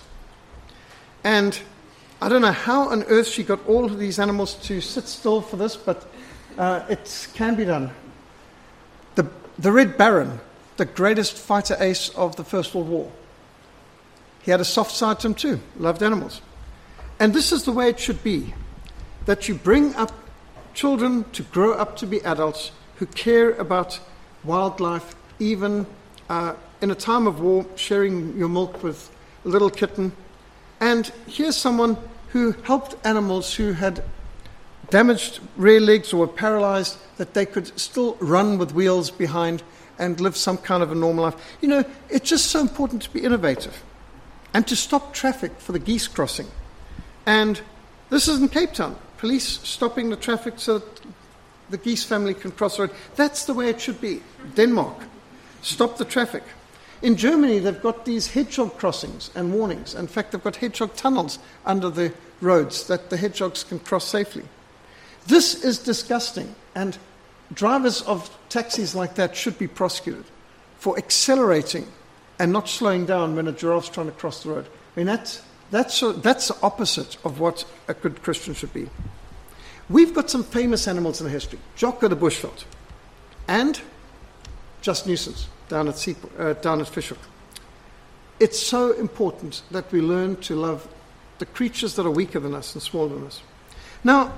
And I don't know how on earth she got all of these animals to sit still for this, but uh, it can be done. The, the Red Baron, the greatest fighter ace of the First World War, he had a soft side to him too, loved animals. And this is the way it should be, that you bring up children to grow up to be adults who care about wildlife, even uh, in a time of war, sharing your milk with a little kitten. And here's someone who helped animals who had damaged rear legs or were paralyzed, that they could still run with wheels behind and live some kind of a normal life. You know, it's just so important to be innovative and to stop traffic for the geese crossing. And this is in Cape Town. Police stopping the traffic so that the geese family can cross the road. That's the way it should be. Denmark, stop the traffic. In Germany, they've got these hedgehog crossings and warnings. In fact, they've got hedgehog tunnels under the roads that the hedgehogs can cross safely. This is disgusting, and drivers of taxis like that should be prosecuted for accelerating and not slowing down when a giraffe's trying to cross the road. I mean, that's, that's, a, that's the opposite of what a good Christian should be. We've got some famous animals in the history. Jocko the Bushveld and Just Nuisance down at, Sea, uh, down at Fish Hoek. It's so important that we learn to love the creatures that are weaker than us and smaller than us. Now,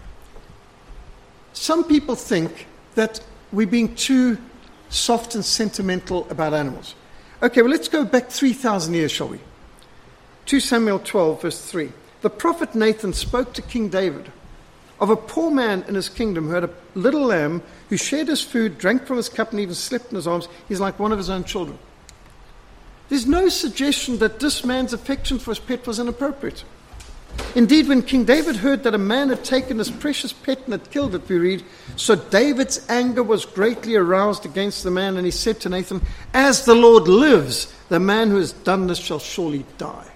some people think that we're being too soft and sentimental about animals. Okay, well, let's go back three thousand years, shall we? Second Samuel twelve, verse three. The prophet Nathan spoke to King David of a poor man in his kingdom who had a little lamb who shared his food, drank from his cup, and even slept in his arms. He's like one of his own children. There's no suggestion that this man's affection for his pet was inappropriate. Indeed, when King David heard that a man had taken his precious pet and had killed it, we read, so David's anger was greatly aroused against the man, and he said to Nathan, as the Lord lives, the man who has done this shall surely die.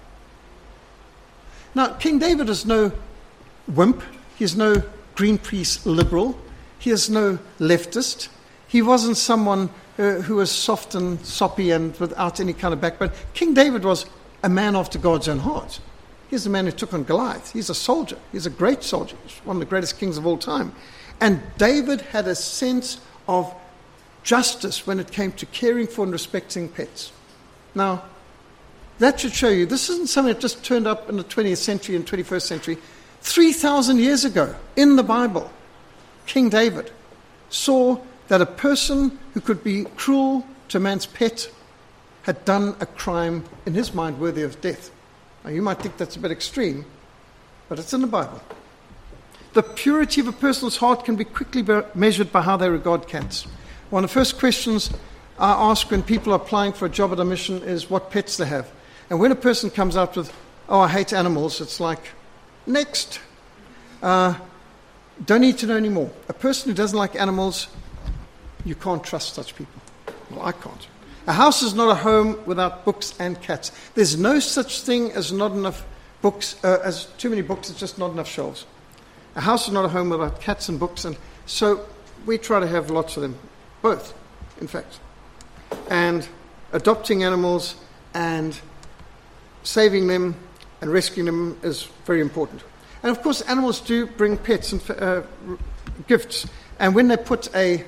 Now, King David is no wimp. He is no Greenpeace liberal. He is no leftist. He wasn't someone uh, who was soft and soppy and without any kind of backbone. King David was a man after God's own heart. He's the man who took on Goliath. He's a soldier. He's a great soldier. He's one of the greatest kings of all time. And David had a sense of justice when it came to caring for and respecting pets. Now, that should show you, this isn't something that just turned up in the twentieth century and twenty-first century. three thousand years ago, in the Bible, King David saw that a person who could be cruel to a man's pet had done a crime, in his mind, worthy of death. Now, you might think that's a bit extreme, but it's in the Bible. The purity of a person's heart can be quickly be measured by how they regard cats. One of the first questions I ask when people are applying for a job at a mission is what pets they have. And when a person comes out with, oh, I hate animals, it's like, next. Uh, don't need to know anymore. A person who doesn't like animals, you can't trust such people. Well, I can't. A house is not a home without books and cats. There's no such thing as not enough books, uh, as too many books, it's just not enough shelves. A house is not a home without cats and books, and so we try to have lots of them, both, in fact. And adopting animals and saving them and rescuing them is very important. And of course, animals do bring pets and uh, gifts. And when they put a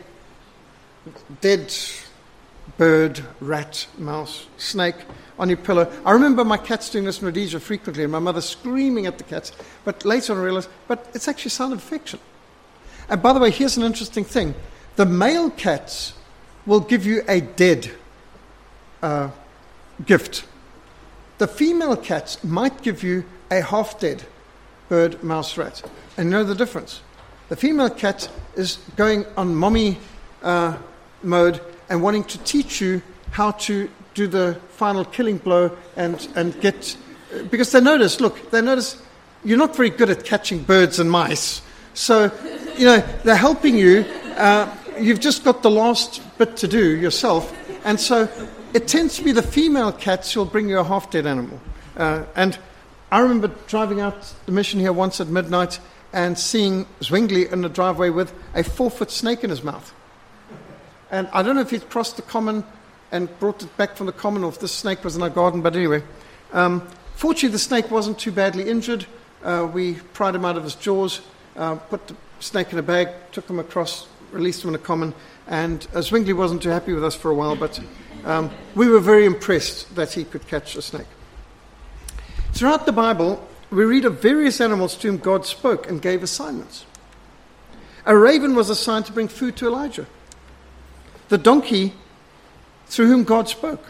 dead bird, rat, mouse, snake on your pillow, I remember my cats doing this in Rhodesia frequently, and my mother screaming at the cats. But later on I realized, but it's actually a sign of affection. And by the way, here's an interesting thing. The male cats will give you a dead uh, gift. the female cat might give you a half-dead bird, mouse, rat. And you know the difference. The female cat is going on mommy uh, mode and wanting to teach you how to do the final killing blow and, and get... Because they notice, look, they notice you're not very good at catching birds and mice. So, you know, they're helping you. Uh, you've just got the last bit to do yourself. And so it tends to be the female cats who'll bring you a half-dead animal. Uh, and I remember driving out the mission here once at midnight and seeing Zwingli in the driveway with a four-foot snake in his mouth. And I don't know if he'd crossed the common and brought it back from the common or if this snake was in our garden, but anyway... Um, Fortunately, the snake wasn't too badly injured. Uh, we pried him out of his jaws, uh, put the snake in a bag, took him across, released him in a common, and uh, Zwingli wasn't too happy with us for a while, but um, we were very impressed that he could catch a snake. Throughout the Bible, we read of various animals to whom God spoke and gave assignments. A raven was assigned to bring food to Elijah. The donkey, through whom God spoke.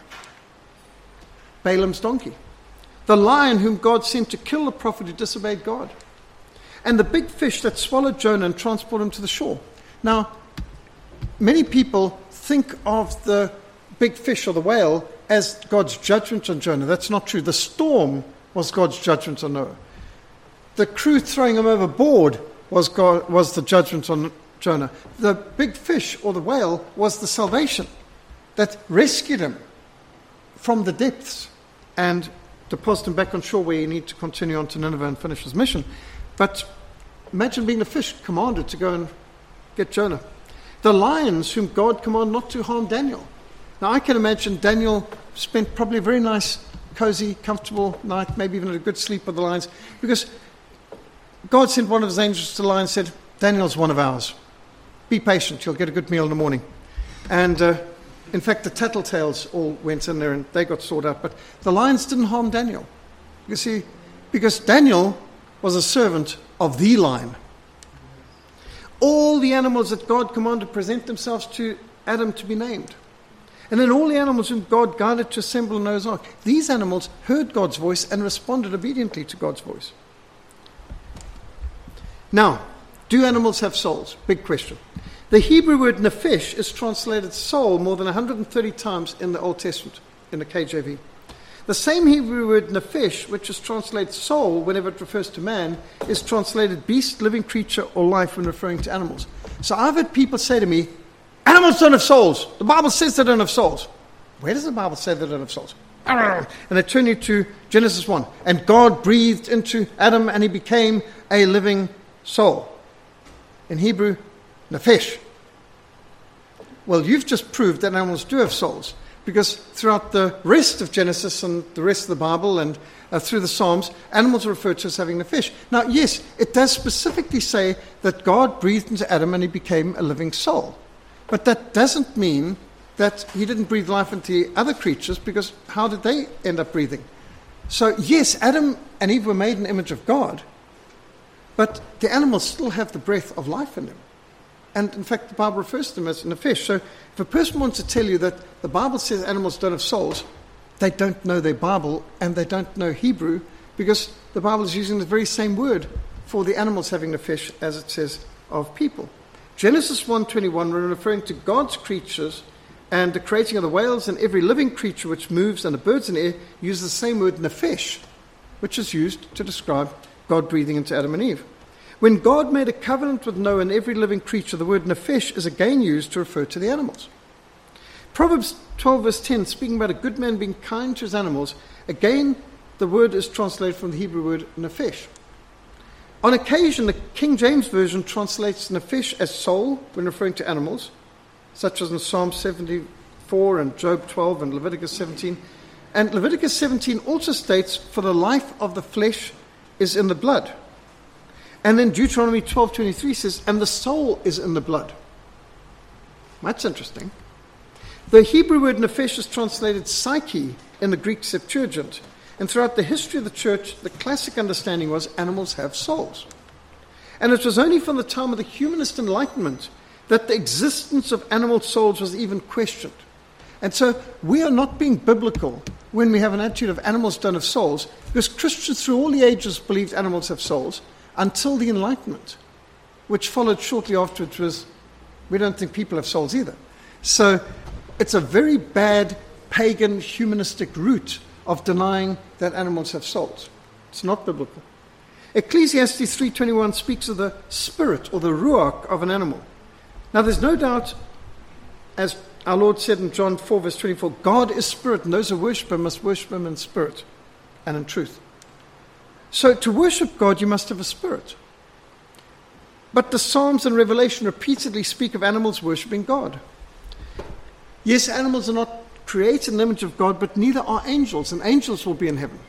Balaam's donkey. The lion whom God sent to kill the prophet who disobeyed God. And the big fish that swallowed Jonah and transported him to the shore. Now, many people think of the big fish or the whale as God's judgment on Jonah. That's not true. The storm was God's judgment on Noah. The crew throwing him overboard was, God, was the judgment on Jonah. The big fish or the whale was the salvation that rescued him from the depths and deposit him back on shore where you need to continue on to Nineveh and finish his mission. But imagine being the fish commanded to go and get Jonah. The lions whom God commanded not to harm Daniel. Now I can imagine Daniel spent probably a very nice, cozy, comfortable night, maybe even a good sleep with the lions, because God sent one of his angels to the lion and said, Daniel's one of ours. Be patient, you'll get a good meal in the morning. And uh, in fact, the tattletales all went in there and they got sorted out. But the lions didn't harm Daniel. You see, because Daniel was a servant of the lion. All the animals that God commanded present themselves to Adam to be named. And then all the animals whom God guided to assemble in Noah's ark. These animals heard God's voice and responded obediently to God's voice. Now, do animals have souls? Big question. The Hebrew word nephesh is translated soul more than one hundred thirty times in the Old Testament, in the K J V. The same Hebrew word nephesh, which is translated soul whenever it refers to man, is translated beast, living creature, or life when referring to animals. So I've had people say to me, animals don't have souls. The Bible says they don't have souls. Where does the Bible say they don't have souls? And they turn you to Genesis one. And God breathed into Adam and he became a living soul. In Hebrew, nephesh. Well, you've just proved that animals do have souls, because throughout the rest of Genesis and the rest of the Bible and uh, through the Psalms, animals are referred to as having nephesh. Now, yes, it does specifically say that God breathed into Adam and he became a living soul. But that doesn't mean that he didn't breathe life into other creatures, because how did they end up breathing? So, yes, Adam and Eve were made in the image of God, but the animals still have the breath of life in them. And in fact, the Bible refers to them as nephesh. So if a person wants to tell you that the Bible says animals don't have souls, they don't know their Bible and they don't know Hebrew, because the Bible is using the very same word for the animals having nephesh as it says of people. Genesis one twenty-one, when referring to God's creatures and the creating of the whales and every living creature which moves and the birds in the air, uses the same word nephesh, which is used to describe God breathing into Adam and Eve. When God made a covenant with Noah and every living creature, the word nephesh is again used to refer to the animals. Proverbs twelve verse ten, speaking about a good man being kind to his animals, again the word is translated from the Hebrew word nephesh. On occasion, the King James Version translates nephesh as soul when referring to animals, such as in Psalm seventy-four and Job twelve and Leviticus seventeen. And Leviticus seventeen also states, for the life of the flesh is in the blood. And then Deuteronomy twelve twenty-three says, and the soul is in the blood. That's interesting. The Hebrew word nephesh is translated psyche in the Greek Septuagint. And throughout the history of the church, the classic understanding was animals have souls. And it was only from the time of the humanist enlightenment that the existence of animal souls was even questioned. And so we are not being biblical when we have an attitude of animals don't have souls, because Christians through all the ages believed animals have souls until the Enlightenment, which followed shortly afterwards was, we don't think people have souls either. So it's a very bad pagan humanistic route of denying that animals have souls. It's not biblical. Ecclesiastes three twenty-one speaks of the spirit or the ruach of an animal. Now there's no doubt, as our Lord said in John four verse twenty-four, God is spirit, and those who worship him must worship him in spirit and in truth. So to worship God, you must have a spirit. But the Psalms and Revelation repeatedly speak of animals worshiping God. Yes, animals are not created in the image of God, but neither are angels, and angels will be in heaven.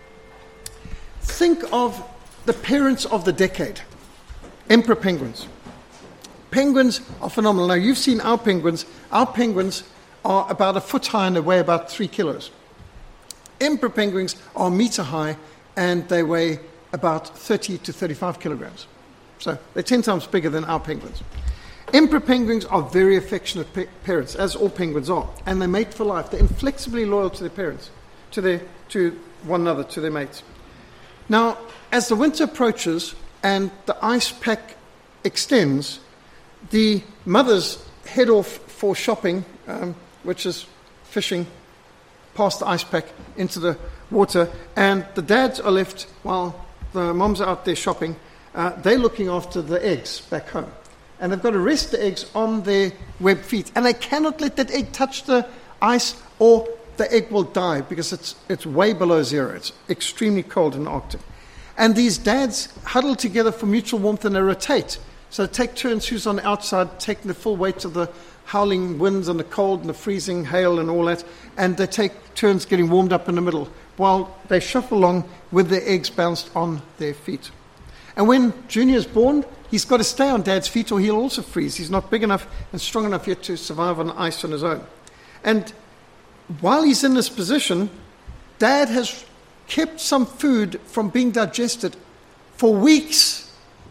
Think of the parents of the decade, emperor penguins. Penguins are phenomenal. Now, you've seen our penguins. Our penguins are about a foot high and they weigh about three kilos. Emperor penguins are a meter high and they weigh about thirty to thirty-five kilograms. So they're ten times bigger than our penguins. Emperor penguins are very affectionate pe- parents, as all penguins are, and they mate for life. They're inflexibly loyal to their parents, to their to one another, to their mates. Now, as the winter approaches and the ice pack extends, the mothers head off for shopping, um, which is fishing past the ice pack into the water, and the dads are left while the moms are out there shopping. Uh, they're looking after the eggs back home. And they've got to rest the eggs on their webbed feet. And they cannot let that egg touch the ice or the egg will die because it's it's way below zero. It's extremely cold in the Arctic. And these dads huddle together for mutual warmth and they rotate. So they take turns who's on the outside, taking the full weight of the howling winds and the cold and the freezing hail and all that. And they take turns getting warmed up in the middle while they shuffle along with their eggs bounced on their feet. And when Junior is born, he's got to stay on Dad's feet or he'll also freeze. He's not big enough and strong enough yet to survive on ice on his own. And while he's in this position, Dad has kept some food from being digested for weeks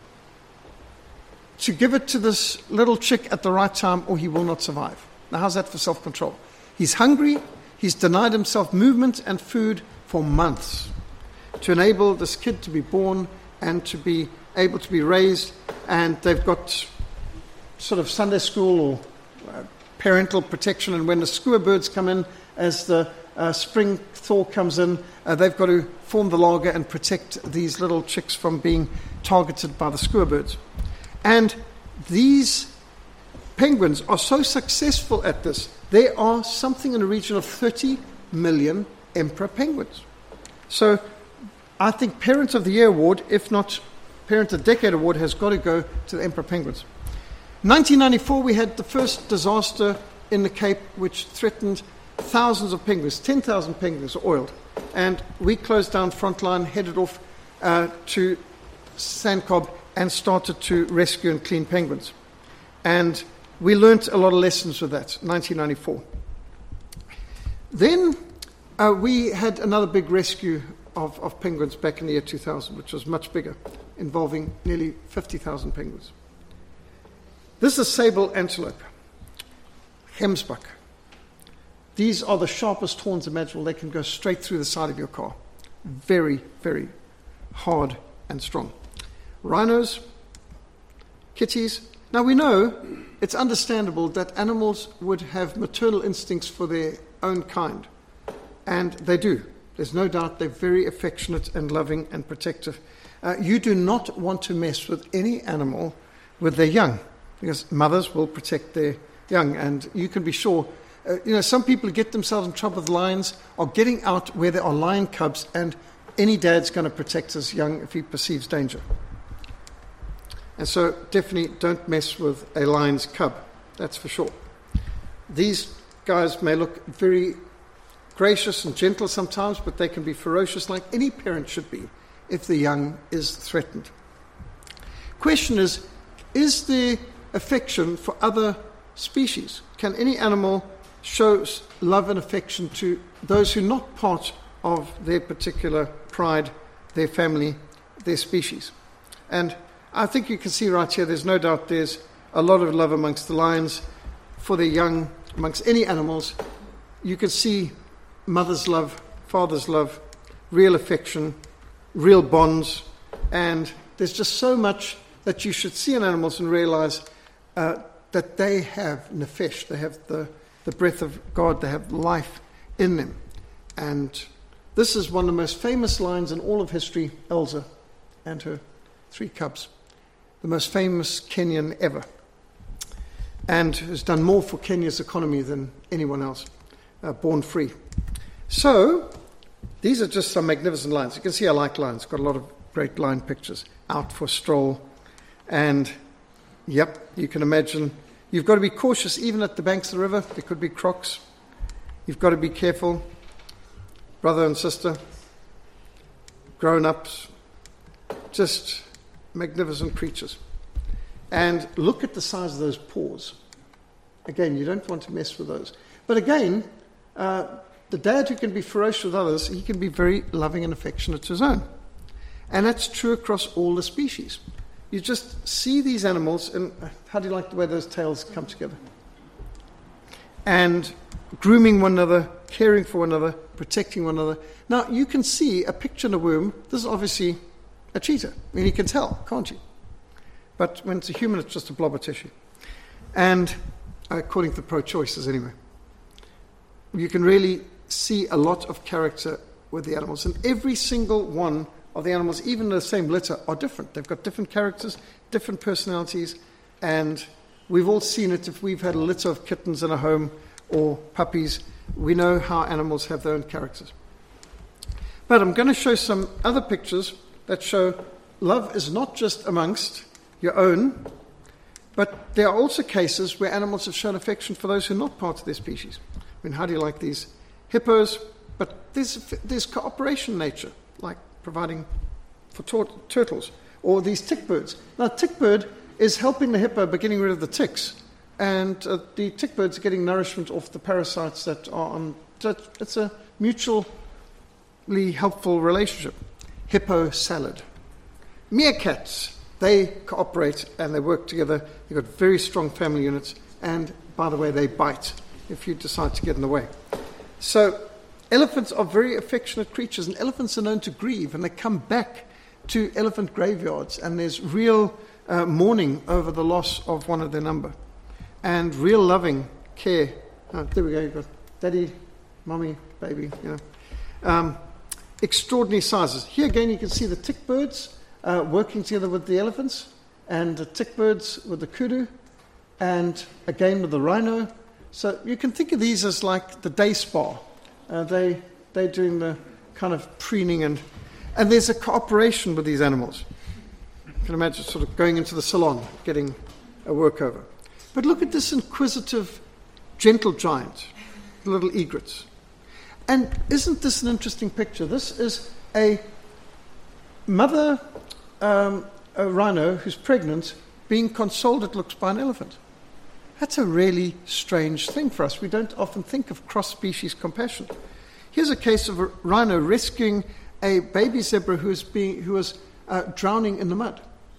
to give it to this little chick at the right time or he will not survive. Now, how's that for self-control? He's hungry. He's denied himself movement and food for months to enable this kid to be born and to be able to be raised, and they've got sort of Sunday school or uh, parental protection, and when the skua birds come in, as the uh, spring thaw comes in, uh, they've got to form the laager and protect these little chicks from being targeted by the skua birds. And these penguins are so successful at this, there are something in the region of thirty million emperor penguins. So I think Parent of the Year award, if not Parent of the Decade award, has got to go to the emperor penguins. nineteen ninety-four, we had the first disaster in the Cape, which threatened thousands of penguins. ten thousand penguins were oiled. And we closed down Frontline, headed off uh, to Sandcob, and started to rescue and clean penguins. And we learnt a lot of lessons with that, nineteen ninety-four. Then uh, we had another big rescue Of, of penguins back in the year two thousand, which was much bigger, involving nearly fifty thousand penguins. This is sable antelope, Hemsbuck. These are the sharpest horns imaginable. They can go straight through the side of your car. Very, very hard and strong. Rhinos, kitties. Now we know it's understandable that animals would have maternal instincts for their own kind, and they do. There's no doubt they're very affectionate and loving and protective. Uh, you do not want to mess with any animal with their young, because mothers will protect their young. And you can be sure, uh, you know, some people who get themselves in trouble with lions are getting out where there are lion cubs, and any dad's going to protect his young if he perceives danger. And so definitely don't mess with a lion's cub, that's for sure. These guys may look very gracious and gentle sometimes, but they can be ferocious, like any parent should be if the young is threatened. Question is, is there affection for other species? Can any animal show love and affection to those who are not part of their particular pride, their family, their species? And I think you can see right here, there's no doubt there's a lot of love amongst the lions for their young, amongst any animals. You can see mother's love, father's love, real affection, real bonds, and there's just so much that you should see in animals and realize uh, that they have nefesh, they have the, the breath of God, they have life in them. And this is one of the most famous lines in all of history, Elsa and her three cubs, the most famous Kenyan ever, and has done more for Kenya's economy than anyone else, uh, born free. So, these are just some magnificent lines. You can see I like lines. Got a lot of great line pictures. Out for a stroll. And, yep, you can imagine. You've got to be cautious even at the banks of the river. There could be crocs. You've got to be careful. Brother and sister. Grown-ups. Just magnificent creatures. And look at the size of those paws. Again, you don't want to mess with those. But again, uh, the dad who can be ferocious with others, he can be very loving and affectionate to his own. And that's true across all the species. You just see these animals, and how do you like the way those tails come together? And grooming one another, caring for one another, protecting one another. Now, you can see a picture in a womb. This is obviously a cheetah. I mean, you can tell, can't you? But when it's a human, it's just a blob of tissue. And according to the pro-choicers anyway, you can really see a lot of character with the animals. And every single one of the animals, even in the same litter, are different. They've got different characters, different personalities, and we've all seen it. If we've had a litter of kittens in a home or puppies, we know how animals have their own characters. But I'm going to show some other pictures that show love is not just amongst your own, but there are also cases where animals have shown affection for those who are not part of their species. I mean, how do you like these hippos? But there's, there's cooperation in nature, like providing for tur- turtles, or these tick birds. Now, tick bird is helping the hippo by getting rid of the ticks, and uh, the tick birds are getting nourishment off the parasites that are on. So it's a mutually helpful relationship. Hippo salad. Meerkats. They cooperate and they work together. They've got very strong family units. And, by the way, they bite if you decide to get in the way. So, elephants are very affectionate creatures, and elephants are known to grieve, and they come back to elephant graveyards, and there's real uh, mourning over the loss of one of their number. And real loving care. Oh, there we go, you've got daddy, mommy, baby, you know. Um, extraordinary sizes. Here again you can see the tick birds Uh, working together with the elephants, and the tick birds with the kudu, and again with the rhino. So you can think of these as like the day spa. Uh, they, they're doing the kind of preening, and, and there's a cooperation with these animals. You can imagine sort of going into the salon, getting a workover. But look at this inquisitive, gentle giant, the little egrets. And isn't this an interesting picture? This is a mother um, a rhino who's pregnant being consoled, it looks, by an elephant. That's a really strange thing for us. We don't often think of cross-species compassion. Here's a case of a rhino rescuing a baby zebra who was, being, who was uh, drowning in the mud.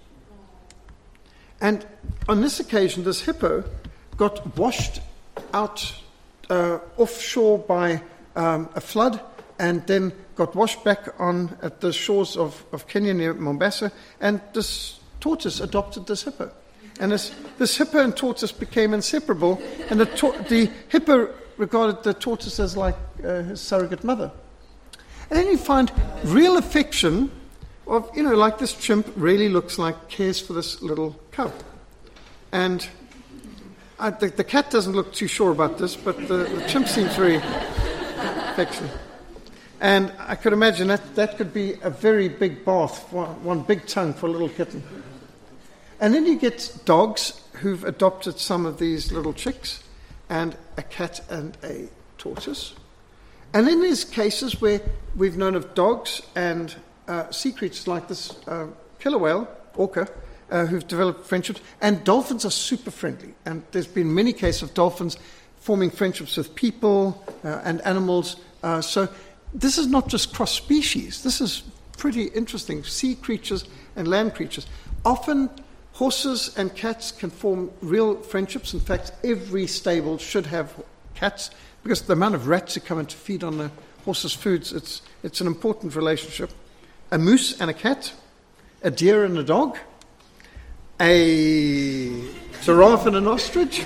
And on this occasion, this hippo got washed out uh, offshore by um, a flood, and then got washed back on at the shores of, of Kenya near Mombasa, and this tortoise adopted this hippo. And this, this hippo and tortoise became inseparable, and the, to- the hippo regarded the tortoise as like uh, his surrogate mother. And then you find real affection of, you know, like this chimp really looks like cares for this little cub. And I, the, the cat doesn't look too sure about this, but the, the chimp seems very affectionate. And I could imagine that that could be a very big bath, one, one big tongue for a little kitten. And then you get dogs who've adopted some of these little chicks, and a cat and a tortoise. And then there's cases where we've known of dogs and uh, sea creatures like this uh, killer whale, orca, uh, who've developed friendships. And dolphins are super friendly. And there's been many cases of dolphins forming friendships with people uh, and animals. Uh, so this is not just cross-species. This is pretty interesting. Sea creatures and land creatures. Often horses and cats can form real friendships. In fact, every stable should have cats, because the amount of rats who come in to feed on the horse's foods, it's, it's an important relationship. A moose and a cat, a deer and a dog, a giraffe and an ostrich.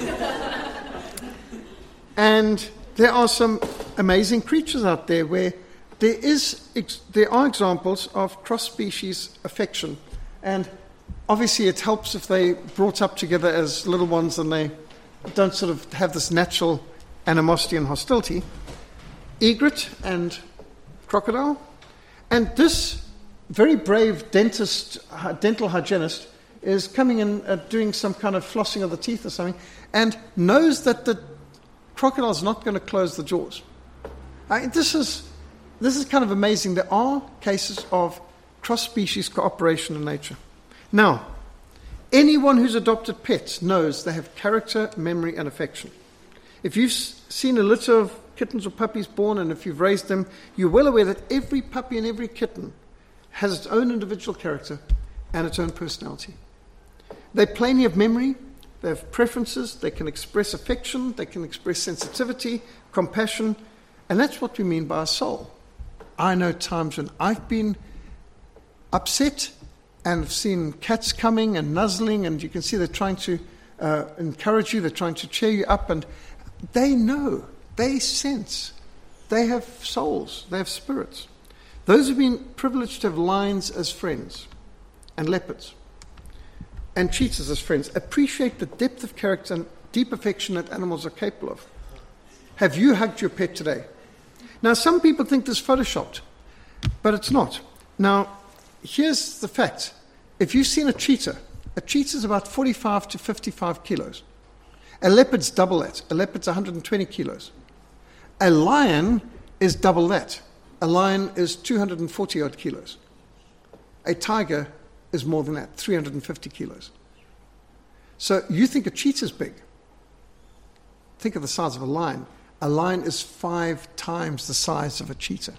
And there are some amazing creatures out there where there is there are examples of cross-species affection. And obviously it helps if they're brought up together as little ones and they don't sort of have this natural animosity and hostility. Egret and crocodile. And this very brave dentist, dental hygienist is coming in uh, doing some kind of flossing of the teeth or something and knows that the crocodile's not going to close the jaws. I mean, this is this is kind of amazing. There are cases of cross-species cooperation in nature. Now, anyone who's adopted pets knows they have character, memory, and affection. If you've seen a litter of kittens or puppies born, and if you've raised them, you're well aware that every puppy and every kitten has its own individual character and its own personality. They plainly have memory, they have preferences, they can express affection, they can express sensitivity, compassion, and that's what we mean by a soul. I know times when I've been upset and have seen cats coming and nuzzling, and you can see they're trying to uh, encourage you, they're trying to cheer you up, and they know, they sense, they have souls, they have spirits. Those who've been privileged to have lions as friends and leopards and cheetahs as friends appreciate the depth of character and deep affection that animals are capable of. Have you hugged your pet today? Now, some people think this is photoshopped, but it's not. Now, here's the fact. If you've seen a cheetah, a cheetah is about forty-five to fifty-five kilos. A leopard's double that. A leopard's one hundred twenty kilos. A lion is double that. A lion is two hundred forty odd kilos. A tiger is more than that, three hundred fifty kilos. So you think a cheetah's big. Think of the size of a lion. A lion is five times the size of a cheetah.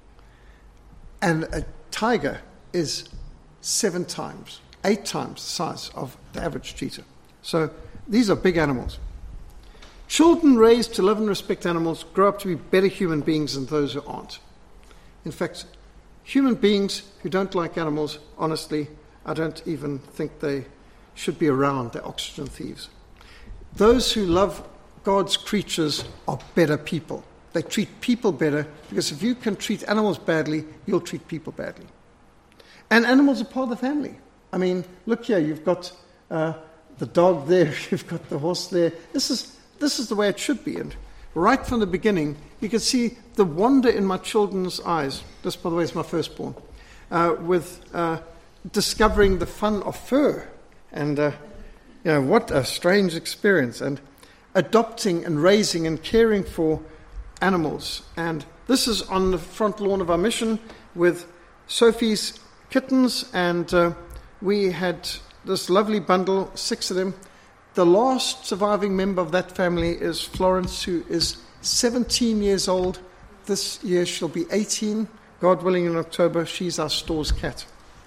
And a tiger is seven times, eight times the size of the average cheetah. So these are big animals. Children raised to love and respect animals grow up to be better human beings than those who aren't. In fact, human beings who don't like animals, honestly, I don't even think they should be around. They're oxygen thieves. Those who love God's creatures are better people. They treat people better, because if you can treat animals badly, you'll treat people badly. And animals are part of the family. I mean, look here, you've got uh, the dog there, you've got the horse there. This is this is the way it should be. And right from the beginning, you can see the wonder in my children's eyes. This, by the way, is my firstborn. Uh, with uh, discovering the fun of fur. And, uh, you know, what a strange experience. And adopting and raising and caring for animals. And this is on the front lawn of our mission with Sophie's kittens, and uh, we had this lovely bundle, six of them. The last surviving member of that family is Florence, who is seventeen years old. This year she'll be eighteen. God willing, in October, she's our store's cat.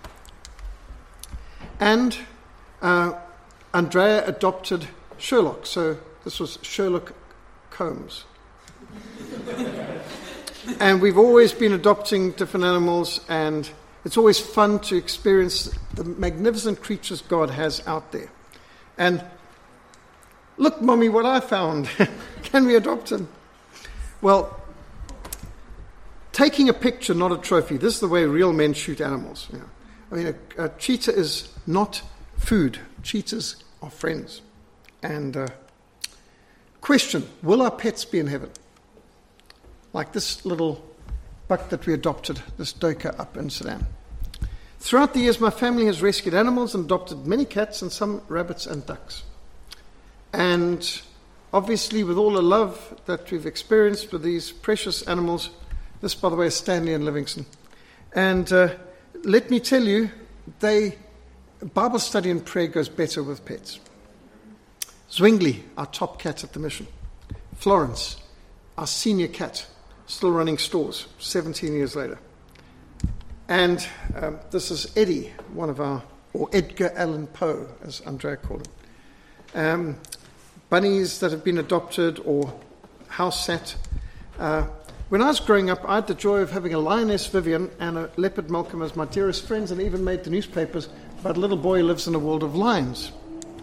And uh, Andrea adopted Sherlock, so this was Sherlock Holmes. And we've always been adopting different animals, and it's always fun to experience the magnificent creatures God has out there. And look, Mommy, what I found. Can we adopt him? Well, taking a picture, not a trophy. This is the way real men shoot animals. You know. I mean, a, a cheetah is not food. Cheetahs are friends. And uh, question, will our pets be in heaven? Like this little buck that we adopted, this doka up in Sudan. Throughout the years, my family has rescued animals and adopted many cats and some rabbits and ducks. And obviously, with all the love that we've experienced with these precious animals, this, by the way, is Stanley and Livingston. And uh, let me tell you, they Bible study and prayer goes better with pets. Zwingli, our top cat at the mission. Florence, our senior cat, still running stores, seventeen years later. And um, this is Eddie, one of our, or Edgar Allan Poe, as Andrea called him. Um, bunnies that have been adopted, or house sat. Uh, when I was growing up, I had the joy of having a lioness, Vivian, and a leopard, Malcolm, as my dearest friends, and even made the newspapers about a little boy who lives in a world of lions.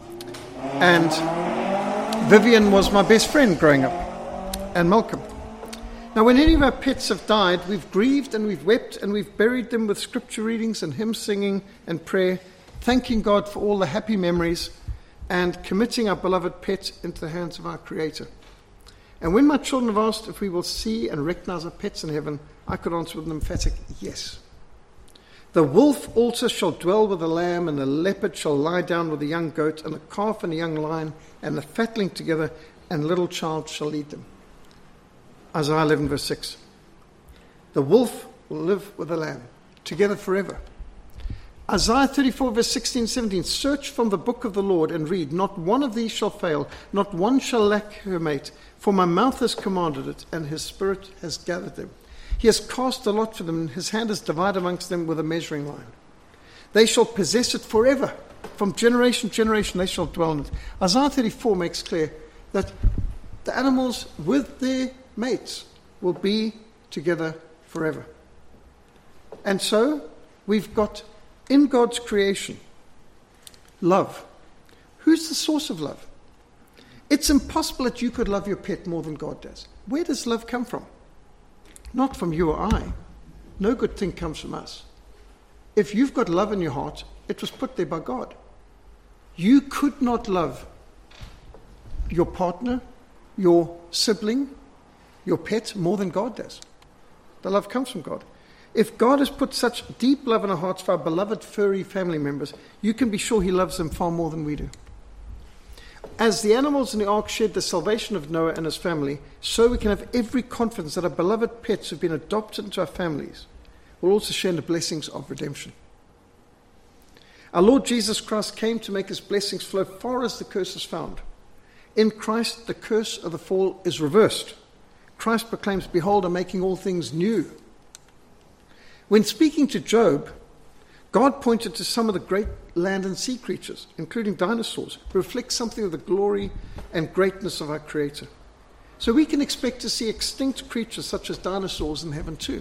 And Vivian was my best friend growing up, and Malcolm. Now, when any of our pets have died, we've grieved and we've wept and we've buried them with scripture readings and hymn singing and prayer, thanking God for all the happy memories and committing our beloved pet into the hands of our Creator. And when my children have asked if we will see and recognize our pets in heaven, I could answer with an emphatic yes. The wolf also shall dwell with the lamb, and the leopard shall lie down with the young goat, and the calf and the young lion, and the fatling together, and little child shall lead them. Isaiah eleven, verse six. The wolf will live with the lamb, together forever. Isaiah thirty-four, verse sixteen, seventeen. Search from the book of the Lord and read. Not one of these shall fail, not one shall lack her mate. For my mouth has commanded it, and his spirit has gathered them. He has cast a lot for them, and his hand is divided amongst them with a measuring line. They shall possess it forever. From generation to generation they shall dwell in it. Isaiah thirty-four makes clear that the animals with their mates will be together forever. And so we've got in God's creation love. Who's the source of love? It's impossible that you could love your pet more than God does. Where does love come from? Not from you or I. No good thing comes from us. If you've got love in your heart, it was put there by God. You could not love your partner, your sibling, your pet more than God does. The love comes from God. If God has put such deep love in our hearts for our beloved furry family members, you can be sure he loves them far more than we do. As the animals in the ark shared the salvation of Noah and his family, so we can have every confidence that our beloved pets who've been adopted into our families will also share in the blessings of redemption. Our Lord Jesus Christ came to make his blessings flow far as the curse is found. In Christ, the curse of the fall is reversed. Christ proclaims, "Behold, I'm making all things new." When speaking to Job, God pointed to some of the great land and sea creatures, including dinosaurs, who reflect something of the glory and greatness of our Creator. So we can expect to see extinct creatures such as dinosaurs in heaven too.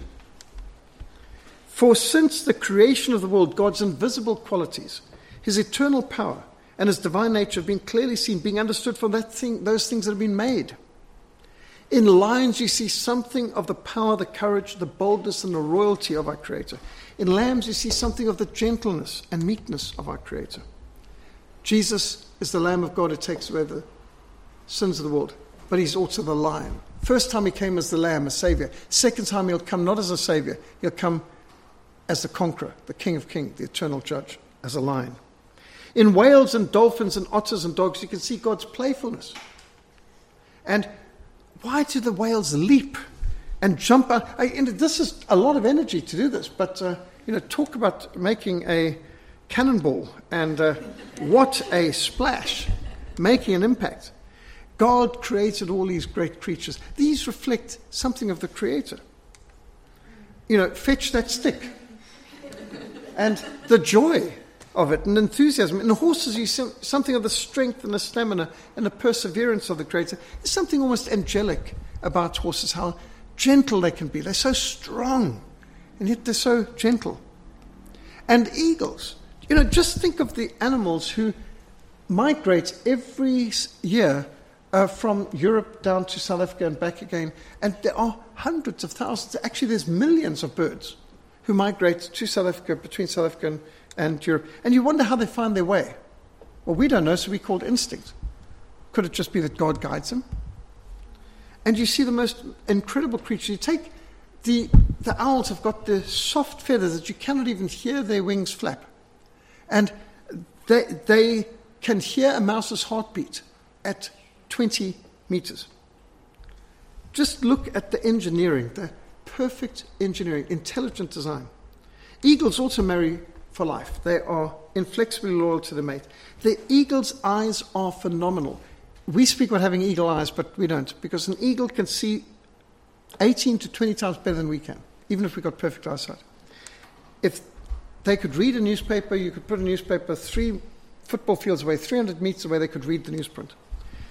For since the creation of the world, God's invisible qualities, his eternal power, and his divine nature have been clearly seen, being understood from that thing, those things that have been made. In lions, you see something of the power, the courage, the boldness, and the royalty of our Creator. In lambs, you see something of the gentleness and meekness of our Creator. Jesus is the Lamb of God who takes away the sins of the world, but he's also the lion. First time he came as the lamb, a savior. Second time he'll come not as a savior, he'll come as the conqueror, the King of Kings, the eternal judge, as a lion. In whales and dolphins and otters and dogs, you can see God's playfulness. And why do the whales leap and jump out? I, you know, this is a lot of energy to do this, but uh, you know, talk about making a cannonball and uh, what a splash, making an impact. God created all these great creatures. These reflect something of the Creator. You know, fetch that stick. And the joy of it and enthusiasm. In the horses, you see something of the strength and the stamina and the perseverance of the Creator. There's something almost angelic about horses, how gentle they can be. They're so strong, and yet they're so gentle. And eagles. You know, just think of the animals who migrate every year uh, from Europe down to South Africa and back again. And there are hundreds of thousands. Actually, there's millions of birds who migrate to South Africa, between South Africa and and Europe. And you wonder how they find their way. Well, we don't know, so we call it instinct. Could it just be that God guides them? And you see the most incredible creatures. You take the, the owls have got the soft feathers that you cannot even hear their wings flap. And they, they can hear a mouse's heartbeat at twenty meters. Just look at the engineering, the perfect engineering, intelligent design. Eagles also marry for life. They are inflexibly loyal to the mate. The eagle's eyes are phenomenal. We speak about having eagle eyes, but we don't, because an eagle can see eighteen to twenty times better than we can, even if we've got perfect eyesight. If they could read a newspaper, you could put a newspaper three football fields away, three hundred meters away, they could read the newsprint.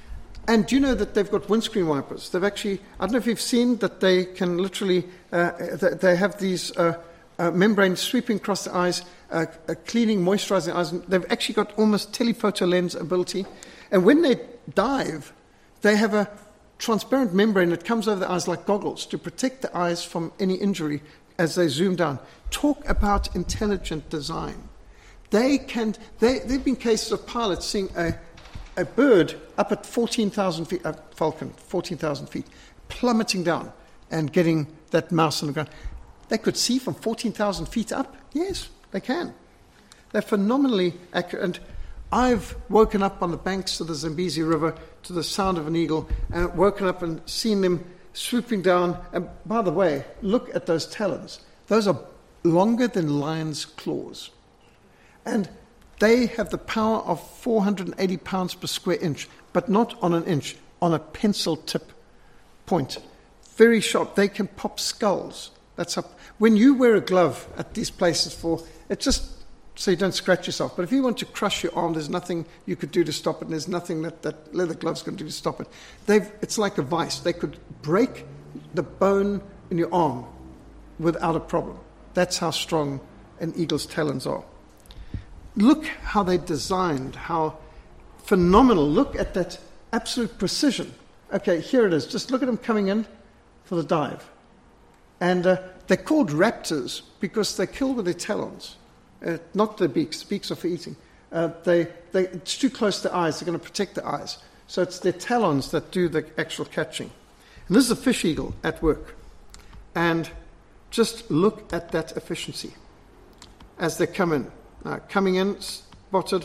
And do you know that they've got windscreen wipers? They've actually, I don't know if you've seen that they can literally, uh, they have these uh, uh, membranes sweeping across the eyes, uh, uh, cleaning, moisturizing the eyes. They've actually got almost telephoto lens ability. And when they dive, they have a transparent membrane that comes over the eyes like goggles to protect the eyes from any injury as they zoom down. Talk about intelligent design. They can, they, there have been cases of pilots seeing a A bird up at fourteen thousand feet, a falcon, fourteen thousand feet, plummeting down and getting that mouse on the ground. They could see from fourteen thousand feet up? Yes, they can. They're phenomenally accurate. And I've woken up on the banks of the Zambezi River to the sound of an eagle, and woken up and seen them swooping down. And by the way, look at those talons. Those are longer than lions' claws. And they have the power of four hundred eighty pounds per square inch, but not on an inch, on a pencil tip point. Very sharp. They can pop skulls. That's up. When you wear a glove at these places for, it's just so you don't scratch yourself. But if you want to crush your arm, there's nothing you could do to stop it, and there's nothing that that leather glove's going to do to stop it. They've, it's like a vice. They could break the bone in your arm without a problem. That's how strong an eagle's talons are. Look how they designed, how phenomenal. Look at that absolute precision. Okay, here it is. Just look at them coming in for the dive. And uh, they're called raptors because they kill with their talons, uh, not their beaks. Beaks are for eating. Uh, they, they, it's too close to the eyes. They're going to protect the eyes. So it's their talons that do the actual catching. And this is a fish eagle at work. And just look at that efficiency as they come in. Uh, coming in, spotted,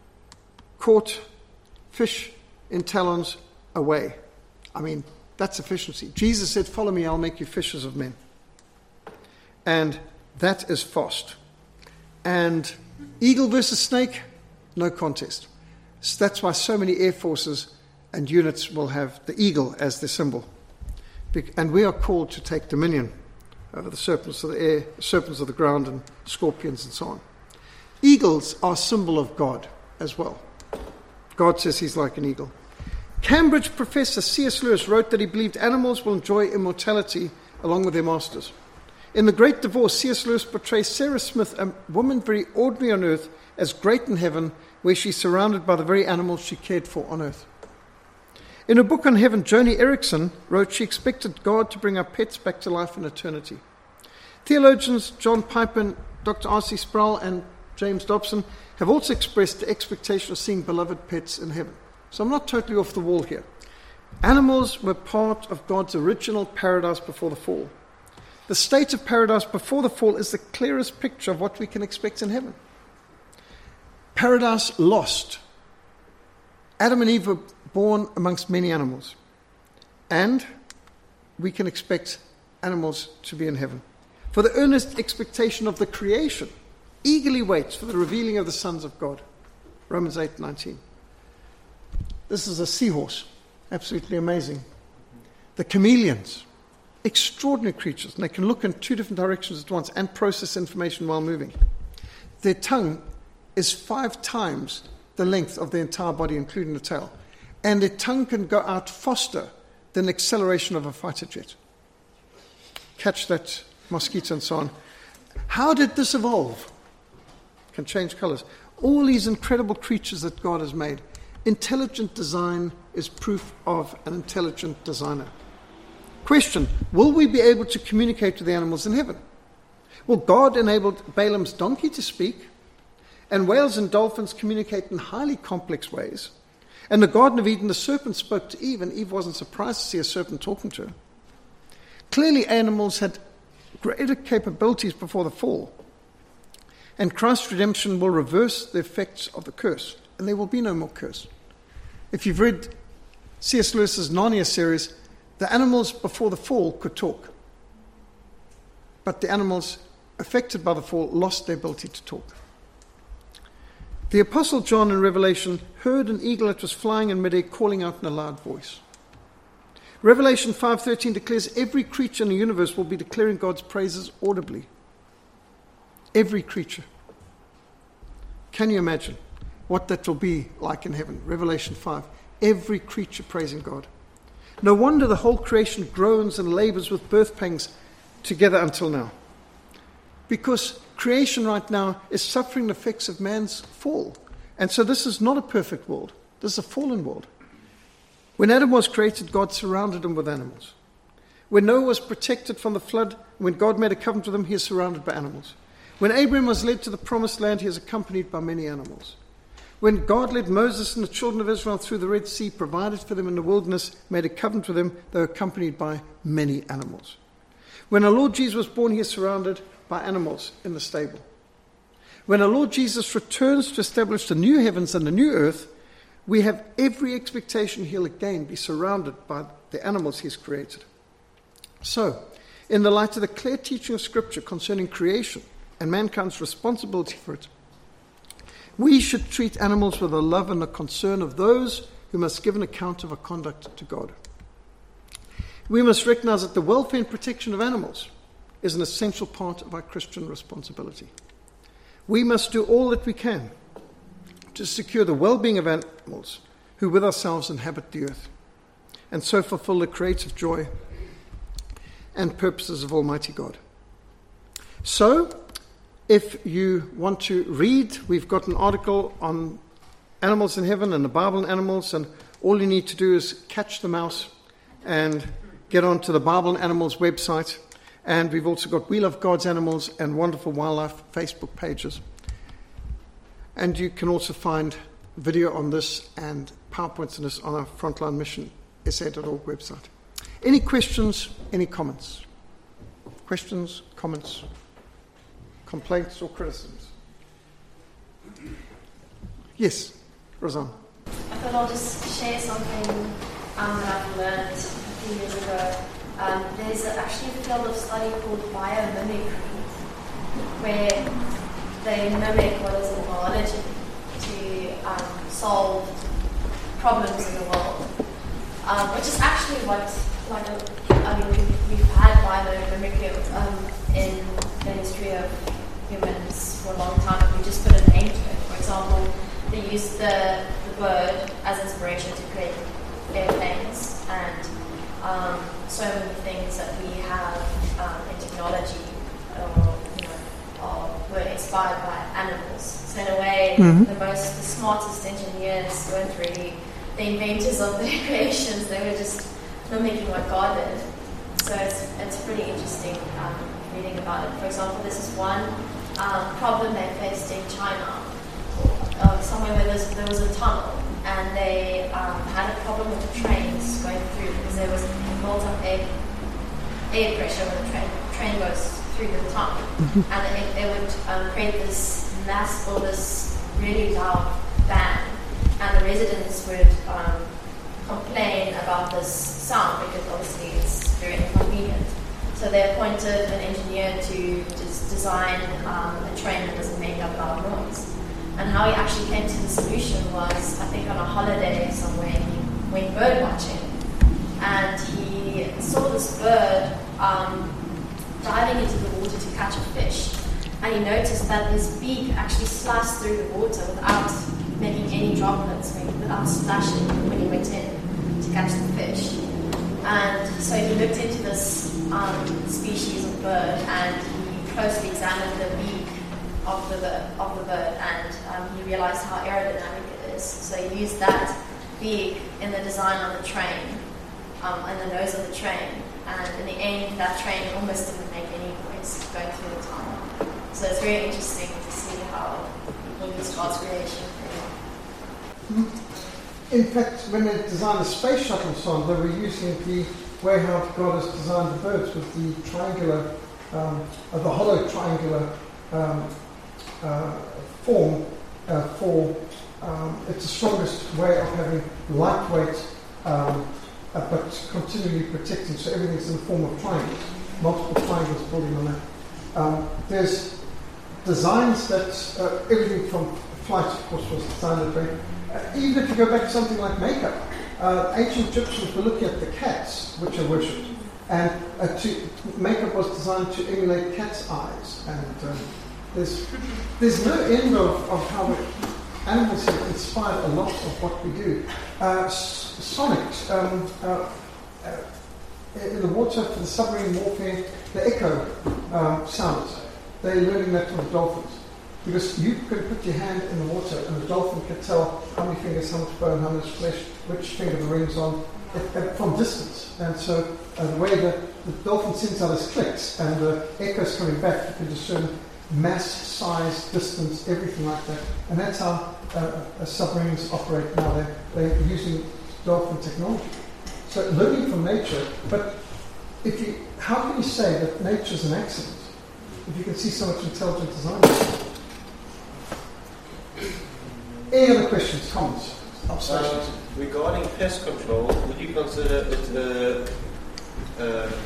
caught, fish in talons, away. I mean, that's efficiency. Jesus said, follow me, I'll make you fishers of men. And that is fast. And eagle versus snake, no contest. So that's why so many air forces and units will have the eagle as their symbol. And we are called to take dominion over the serpents of the air, serpents of the ground, and scorpions and so on. Eagles are a symbol of God as well. God says he's like an eagle. Cambridge professor C S Lewis wrote that he believed animals will enjoy immortality along with their masters. In The Great Divorce, C S Lewis portrays Sarah Smith, a woman very ordinary on earth, as great in heaven, where she's surrounded by the very animals she cared for on earth. In a book on heaven, Joni Erickson wrote she expected God to bring her pets back to life in eternity. Theologians John Piper and Doctor R C Sproul and James Dobson have also expressed the expectation of seeing beloved pets in heaven. So I'm not totally off the wall here. Animals were part of God's original paradise before the fall. The state of paradise before the fall is the clearest picture of what we can expect in heaven. Paradise lost. Adam and Eve were born amongst many animals. And we can expect animals to be in heaven. For the earnest expectation of the creation eagerly waits for the revealing of the sons of God. Romans eight nineteen. This is a seahorse. Absolutely amazing. The chameleons. Extraordinary creatures. And they can look in two different directions at once and process information while moving. Their tongue is five times the length of their entire body, including the tail. And their tongue can go out faster than the acceleration of a fighter jet. Catch that mosquito and so on. How did this evolve? Can change colors. All these incredible creatures that God has made. Intelligent design is proof of an intelligent designer. Question, will we be able to communicate with the animals in heaven? Well, God enabled Balaam's donkey to speak, and whales and dolphins communicate in highly complex ways. In the Garden of Eden, the serpent spoke to Eve, and Eve wasn't surprised to see a serpent talking to her. Clearly, animals had greater capabilities before the fall. And Christ's redemption will reverse the effects of the curse, and there will be no more curse. If you've read C S Lewis's Narnia series, the animals before the fall could talk. But the animals affected by the fall lost their ability to talk. The Apostle John in Revelation heard an eagle that was flying in midair calling out in a loud voice. Revelation five thirteen declares every creature in the universe will be declaring God's praises audibly. Every creature. Can you imagine what that will be like in heaven? Revelation five. every creature praising God. No wonder the whole creation groans and labors with birth pangs together until now. Because creation right now is suffering the effects of man's fall. And so this is not a perfect world. This is a fallen world. When Adam was created, God surrounded him with animals. When Noah was protected from the flood, when God made a covenant with him, he is surrounded by animals. When Abraham was led to the promised land, he is accompanied by many animals. When God led Moses and the children of Israel through the Red Sea, provided for them in the wilderness, made a covenant with them, they were accompanied by many animals. When our Lord Jesus was born, he is surrounded by animals in the stable. When our Lord Jesus returns to establish the new heavens and the new earth, we have every expectation he'll again be surrounded by the animals he's created. So, in the light of the clear teaching of Scripture concerning creation and mankind's responsibility for it, we should treat animals with the love and the concern of those who must give an account of our conduct to God. We must recognize that the welfare and protection of animals is an essential part of our Christian responsibility. We must do all that we can to secure the well-being of animals who with ourselves inhabit the earth, and so fulfill the creative joy and purposes of Almighty God. So, if you want to read, we've got an article on animals in heaven and the Bible and animals, and all you need to do is catch the mouse and get onto the Bible and Animals website. And we've also got We Love God's Animals and Wonderful Wildlife Facebook pages. And you can also find video on this and PowerPoints on this on our Frontline Mission S A dot org website. Any questions, any comments? Questions, comments, complaints or criticisms? Yes, Rosanna.
I thought I'll just share something um, that I've learned a few years ago. Um, there's actually a field of study called biomimicry, where they mimic what is in biology to um, solve problems in the world, um, which is actually what, like, a, I mean, we've, we've had biomimicry um, in the history of humans for a long time, and we just put a name to it. For example, they used the, the bird as inspiration to create airplanes and um, so many things that we have um, in technology or, you know, or were inspired by animals. So in a way, mm-hmm. the most, the smartest engineers weren't really the inventors of their creations. They were just mimicking what God did. So it's, it's pretty interesting um, reading about it. For example, this is one um, problem they faced in China, uh, somewhere where there was a tunnel, and they um, had a problem with the trains going through because there was built up air, air pressure when the train, train goes through the tunnel. Mm-hmm. And it, it would um, create this mass or this really loud bang. And the residents would um, complain about this sound because obviously it's very inconvenient. So they appointed an engineer to just design um, a train that doesn't make up loud noise. And how he actually came to the solution was, I think on a holiday somewhere, he went bird watching. And he saw this bird um, diving into the water to catch a fish. And he noticed that his beak actually sliced through the water without making any droplets, without splashing when he went in to catch the fish. And so he looked into this um, species of bird, and he closely examined the beak of the bird, of the bird and um, he realized how aerodynamic it is. So he used that beak in the design of the train, um, in the nose of the train. And in the end, that train almost didn't make any noise going through the tunnel. So it's very interesting to see how people use God's creation.
In fact, when they designed the space shuttle and so on, they were using the way how God has designed the birds with the triangular, um, uh, the hollow triangular um, uh, form uh, for, um, it's the strongest way of having lightweight um, uh, but continually protecting, so everything's in the form of triangles, multiple triangles building on that. Um, there's designs that, uh, everything from flight, of course, was designed that way. Uh, even if you go back to something like makeup, uh, ancient Egyptians were looking at the cats, which are worshipped, and uh, to, makeup was designed to emulate cats' eyes. And um, there's there's no end of, of how animals have inspired a lot of what we do. Uh, Sonic, um, uh, uh, in the water for the submarine warfare, the echo um, sounds. They're learning that from the dolphins. Because you could put your hand in the water and the dolphin could tell how many fingers, how much bone, how much flesh, which finger the ring's on, it, it, from distance. And so uh, the way the, the dolphin sends out its clicks and the echoes coming back, you can discern mass, size, distance, everything like that. And that's how uh, uh, submarines operate now. They're, they're using dolphin technology. So learning from nature, but if you, how can you say that nature's an accident if you can see so much intelligent design? Any other questions, comments, observations?
Um, regarding pest control, would you consider it a, um,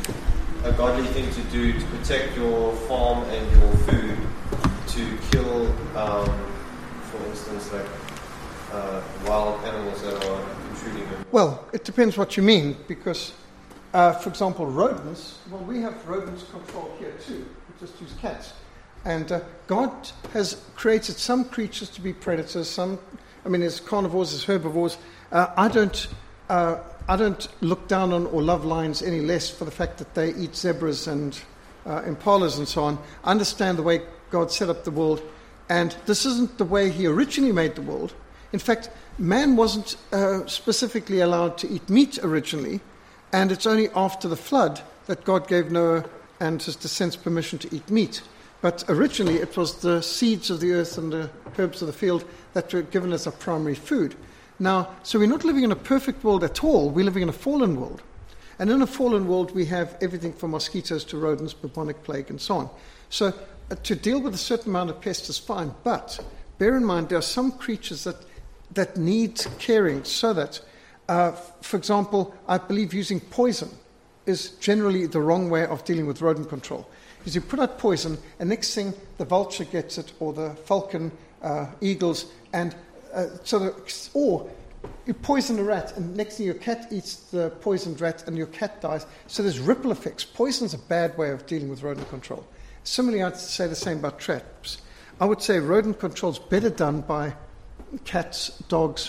a godly thing to do to protect your farm and your food, to kill, um, for instance, like uh, wild animals that are intruding in?
Well, it depends what you mean, because, uh, for example, rodents, well, we have rodents controlled here too. We just use cats. And uh, God has created some creatures to be predators, some, I mean, there's carnivores, there's herbivores. Uh, I don't uh, I don't look down on or love lions any less for the fact that they eat zebras and uh, impalas and so on. I understand the way God set up the world, and this isn't the way he originally made the world. In fact, man wasn't uh, specifically allowed to eat meat originally, and it's only after the flood that God gave Noah and his descendants permission to eat meat. But originally it was the seeds of the earth and the herbs of the field that were given as our primary food. Now, so we're not living in a perfect world at all. We're living in a fallen world. And in a fallen world, we have everything from mosquitoes to rodents, bubonic plague, and so on. So uh, to deal with a certain amount of pests is fine. But bear in mind, there are some creatures that, that need caring so that, uh, for example, I believe using poison is generally the wrong way of dealing with rodent control. Because you put out poison, and next thing the vulture gets it, or the falcon, uh, eagles, and uh, so the, or you poison a rat, and next thing your cat eats the poisoned rat, and your cat dies. So there's ripple effects. Poison's a bad way of dealing with rodent control. Similarly, I'd say the same about traps. I would say rodent control is better done by cats, dogs,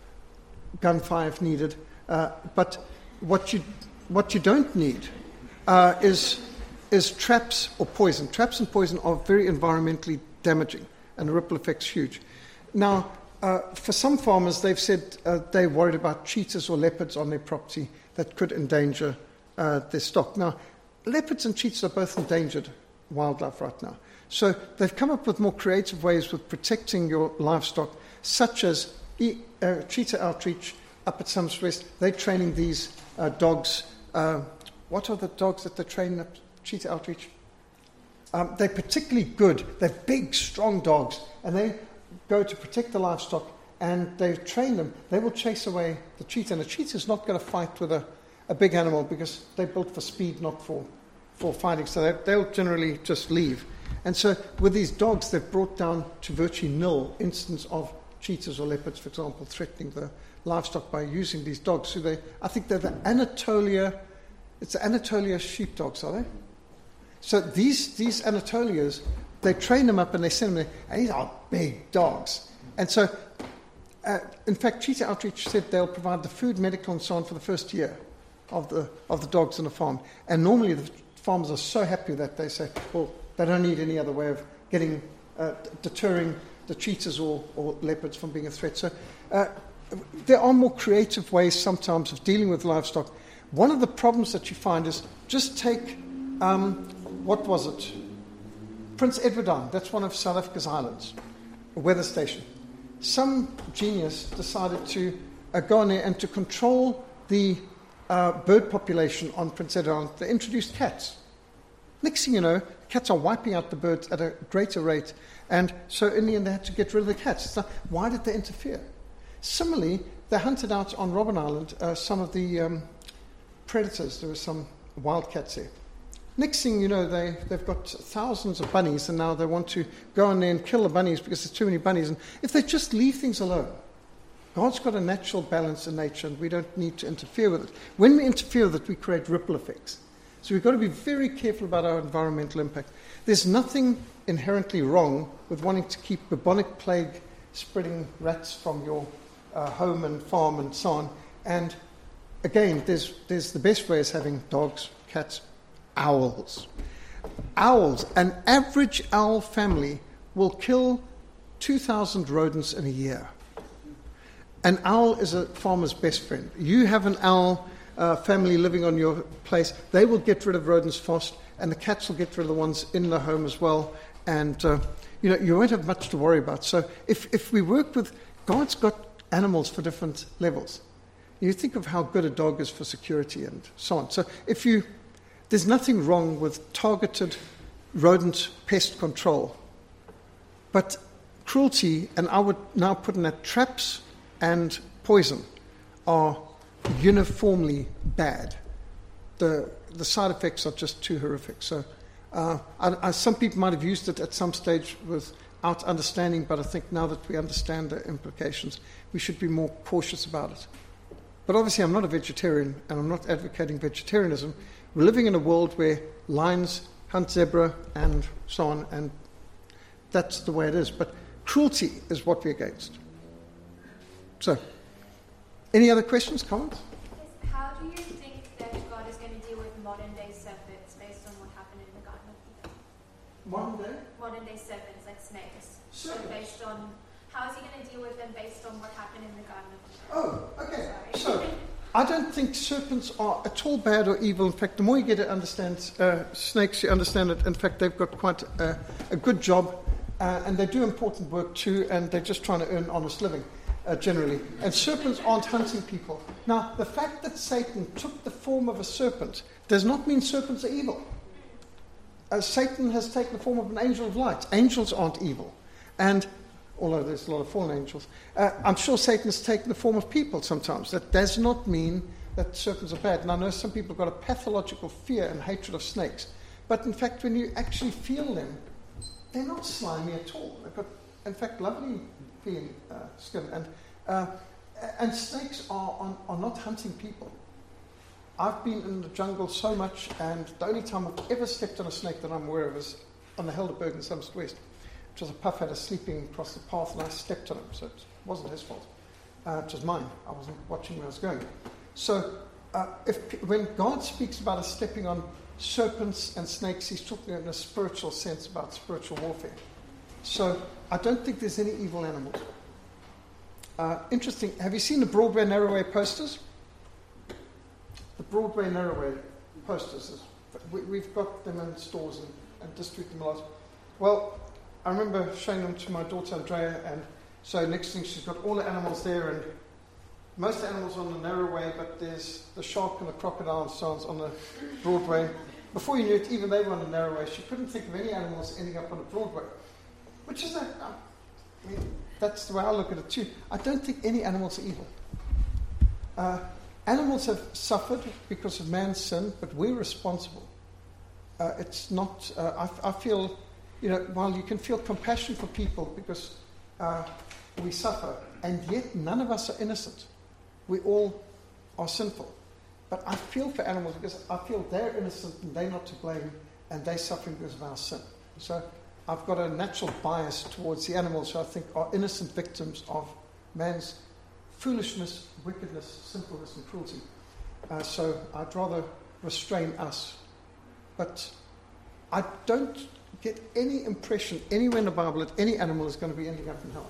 gunfire if needed. Uh, but what you what you don't need uh, is is traps or poison. Traps and poison are very environmentally damaging, and the ripple effect's huge. Now, uh, for some farmers, they've said uh, they're worried about cheetahs or leopards on their property that could endanger uh, their stock. Now, leopards and cheetahs are both endangered wildlife right now. So they've come up with more creative ways with protecting your livestock, such as e- uh, cheetah outreach up at Summers West. They're training these uh, dogs. Uh, what are the dogs that they're training up? Cheetah outreach. Um, they're particularly good. They're big, strong dogs, and they go to protect the livestock, and they train them. They will chase away the cheetah, and the cheetah is not going to fight with a, a big animal because they're built for speed, not for, for fighting. So they, they'll generally just leave. And so with these dogs, they've brought down to virtually nil instance of cheetahs or leopards, for example, threatening the livestock by using these dogs. So they, I think they're the Anatolia, it's the Anatolia sheepdogs, are they? So these, these Anatolias, they train them up and they send them there, and these are big dogs. And so, uh, in fact, Cheetah Outreach said they'll provide the food, medical, and so on for the first year of the of the dogs on the farm. And normally the farmers are so happy that they say, well, they don't need any other way of getting, uh, deterring the cheetahs or, or leopards from being a threat. So uh, there are more creative ways sometimes of dealing with livestock. One of the problems that you find is just take... Um, What was it? Prince Edward Island. That's one of South Africa's islands, a weather station. Some genius decided to uh, go on there and to control the uh, bird population on Prince Edward Island. They introduced cats. Next thing you know, cats are wiping out the birds at a greater rate, and so in the end they had to get rid of the cats. So why did they interfere? Similarly, they hunted out on Robben Island uh, some of the um, predators. There were some wildcats there. Next thing you know, they, they've got thousands of bunnies, and now they want to go in there and kill the bunnies because there's too many bunnies. And if they just leave things alone, God's got a natural balance in nature, and we don't need to interfere with it. When we interfere with it, we create ripple effects. So we've got to be very careful about our environmental impact. There's nothing inherently wrong with wanting to keep bubonic plague spreading rats from your uh, home and farm and so on. And again, there's, there's the best way is having dogs, cats, owls. Owls, an average owl family will kill two thousand rodents in a year. An owl is a farmer's best friend. You have an owl uh, family living on your place, they will get rid of rodents fast, and the cats will get rid of the ones in the home as well. And, uh, you know, you won't have much to worry about. So if, if we work with, God's got animals for different levels. You think of how good a dog is for security and so on. So if you, there's nothing wrong with targeted rodent pest control. But cruelty, and I would now put in that traps and poison, are uniformly bad. The the side effects are just too horrific. So uh, I, I, some people might have used it at some stage without understanding, but I think now that we understand the implications, we should be more cautious about it. But obviously I'm not a vegetarian, and I'm not advocating vegetarianism. We're living in a world where lions hunt zebra and so on, and that's the way it is. But cruelty is what we're against. So, any other questions, comments?
Yes. How do you think that God is going to deal with modern day serpents based on what happened in the Garden of Eden?
Modern day?
Modern day serpents, like snakes.
Serpents?
So based on, how is he going to deal with them based on what happened in the Garden of Eden?
Oh, okay.
Sorry.
So, I don't think serpents are at all bad or evil. In fact, the more you get to understand uh, snakes, you understand it. In fact, they've got quite a, a good job, uh, and they do important work too, and they're just trying to earn honest living. Uh, generally. And serpents aren't hunting people. Now, the fact that Satan took the form of a serpent does not mean serpents are evil. Uh, Satan has taken the form of an angel of light. Angels aren't evil. And, although there's a lot of fallen angels, uh, I'm sure Satan has taken the form of people sometimes. That does not mean that serpents are bad. And I know some people have got a pathological fear and hatred of snakes. But in fact, when you actually feel them, they're not slimy at all. They've got, in fact, lovely feeling uh, skin, and uh, and snakes are, are are not hunting people. I've been in the jungle so much, and the only time I've ever stepped on a snake that I'm aware of is on the Helderberg in Somerset West, which was a puff had us sleeping across the path, and I stepped on him, so it wasn't his fault. Uh, it was mine. I wasn't watching where I was going. So, uh, if when God speaks about us stepping on serpents and snakes, He's talking in a spiritual sense about spiritual warfare. So, I don't think there's any evil animals. Uh, interesting. Have you seen the Broadway Narrowway posters? The Broadway Narrowway posters. Is, we, we've got them in stores and, and distribute them a lot. Well, I remember showing them to my daughter Andrea, and so next thing she's got all the animals there, and most animals on the Narrowway, but there's the shark and the crocodile and so on on the Broadway. Before you knew it, even they were on the Narrowway. She couldn't think of any animals ending up on the Broadway. Which is, a, I mean, that's the way I look at it too. I don't think any animals are evil. Uh, animals have suffered because of man's sin, but we're responsible. Uh, it's not, uh, I, I feel, you know, while you can feel compassion for people because uh, we suffer, and yet none of us are innocent. We all are sinful. But I feel for animals because I feel they're innocent and they're not to blame, and they're suffering because of our sin. So I've got a natural bias towards the animals who I think are innocent victims of man's foolishness, wickedness, sinfulness, and cruelty. Uh, so I'd rather restrain us. But I don't get any impression anywhere in the Bible that any animal is going to be ending up in hell.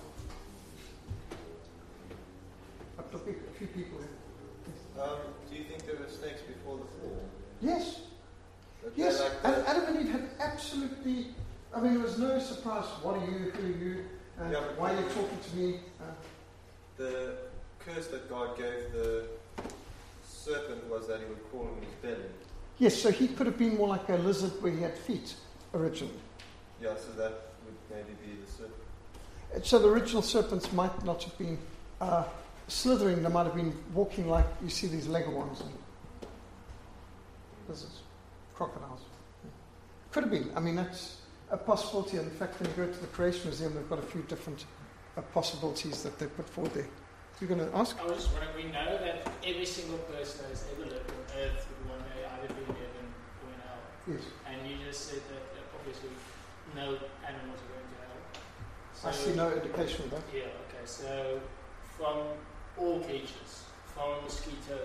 I've got a few people here.
Um, do you think there were snakes before the fall?
Yes.
That
Yes.
like
And Adam and Eve had absolutely... I mean, there was no surprise. What are you? Who are you? Uh,
Yeah,
why are you talking to me? Uh,
The curse that God gave the serpent was that he would crawl in his belly.
yes, so he could have been more like a lizard where he had feet originally.
Yeah, so that would maybe be the serpent.
So the original serpents might not have been uh, slithering. They might have been walking like you see these leghorns and lizards, crocodiles. Could have been. I mean, that's a possibility. In fact, when you go to the Creation Museum, they've got a few different uh, possibilities that they put forward there. You're going to ask?
I was just wondering, we know that every single person that has ever lived on Earth would one day either be in heaven or in hell.
Yes.
And you just said that uh, obviously no animals are going to hell. So,
I see no indication of that.
Yeah, okay. So from all creatures, from a mosquito.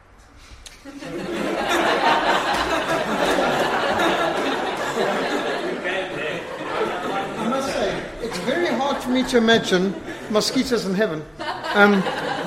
I must say, it's very hard for me to imagine mosquitoes in heaven. Um,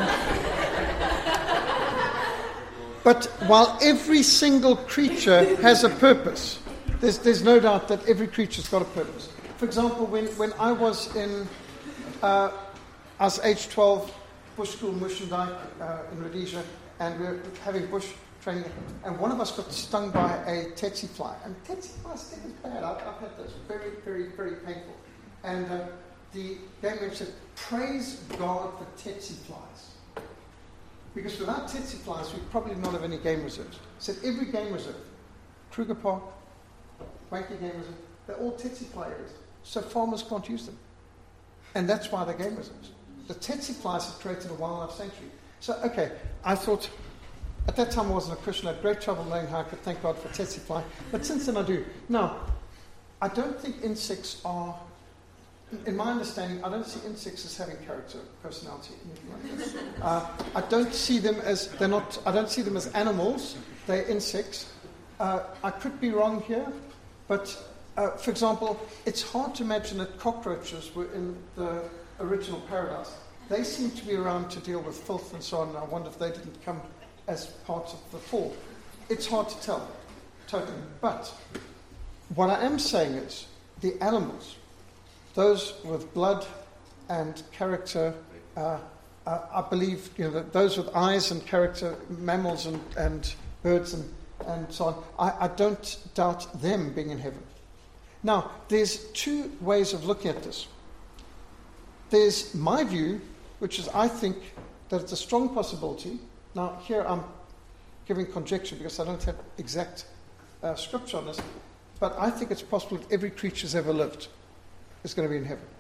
but while every single creature has a purpose, there's, there's no doubt that every creature's got a purpose. For example, when, when I was in, uh, I was age twelve, bush school in Moosendijk uh, in Rhodesia, and we were having bush training, and one of us got stung by a tsetse fly. And tsetse fly sting is bad. I've, I've had those. Very, very, very painful. And uh, the game manager said, praise God for tsetse flies. Because without tsetse flies, we'd probably not have any game reserves. Said every game reserve, Kruger Park, Wanky Game Reserve, they're all tsetse fly areas. So farmers can't use them. And that's why they're game reserves. The tsetse flies have created a wildlife sanctuary. So, okay, I thought, at that time I wasn't a Christian, I had great trouble knowing how I could thank God for tsetse fly, but since then I do. Now, I don't think insects are, in my understanding, I don't see insects as having character, personality, anything like that. Uh, I don't see them as, they're not, I don't see them as animals, they're insects. Uh, I could be wrong here, but uh, for example, it's hard to imagine that cockroaches were in the original paradise. They seem to be around to deal with filth and so on, and I wonder if they didn't come as part of the fall. It's hard to tell, totally. But what I am saying is the animals, those with blood and character, uh, uh, I believe, you know, that those with eyes and character, mammals and, and birds and, and so on, I, I don't doubt them being in heaven. Now, there's two ways of looking at this. There's my view, which is I think that it's a strong possibility. Now, here I'm giving conjecture because I don't have exact uh, scripture on this, but I think it's possible that every creature that's ever lived is going to be in heaven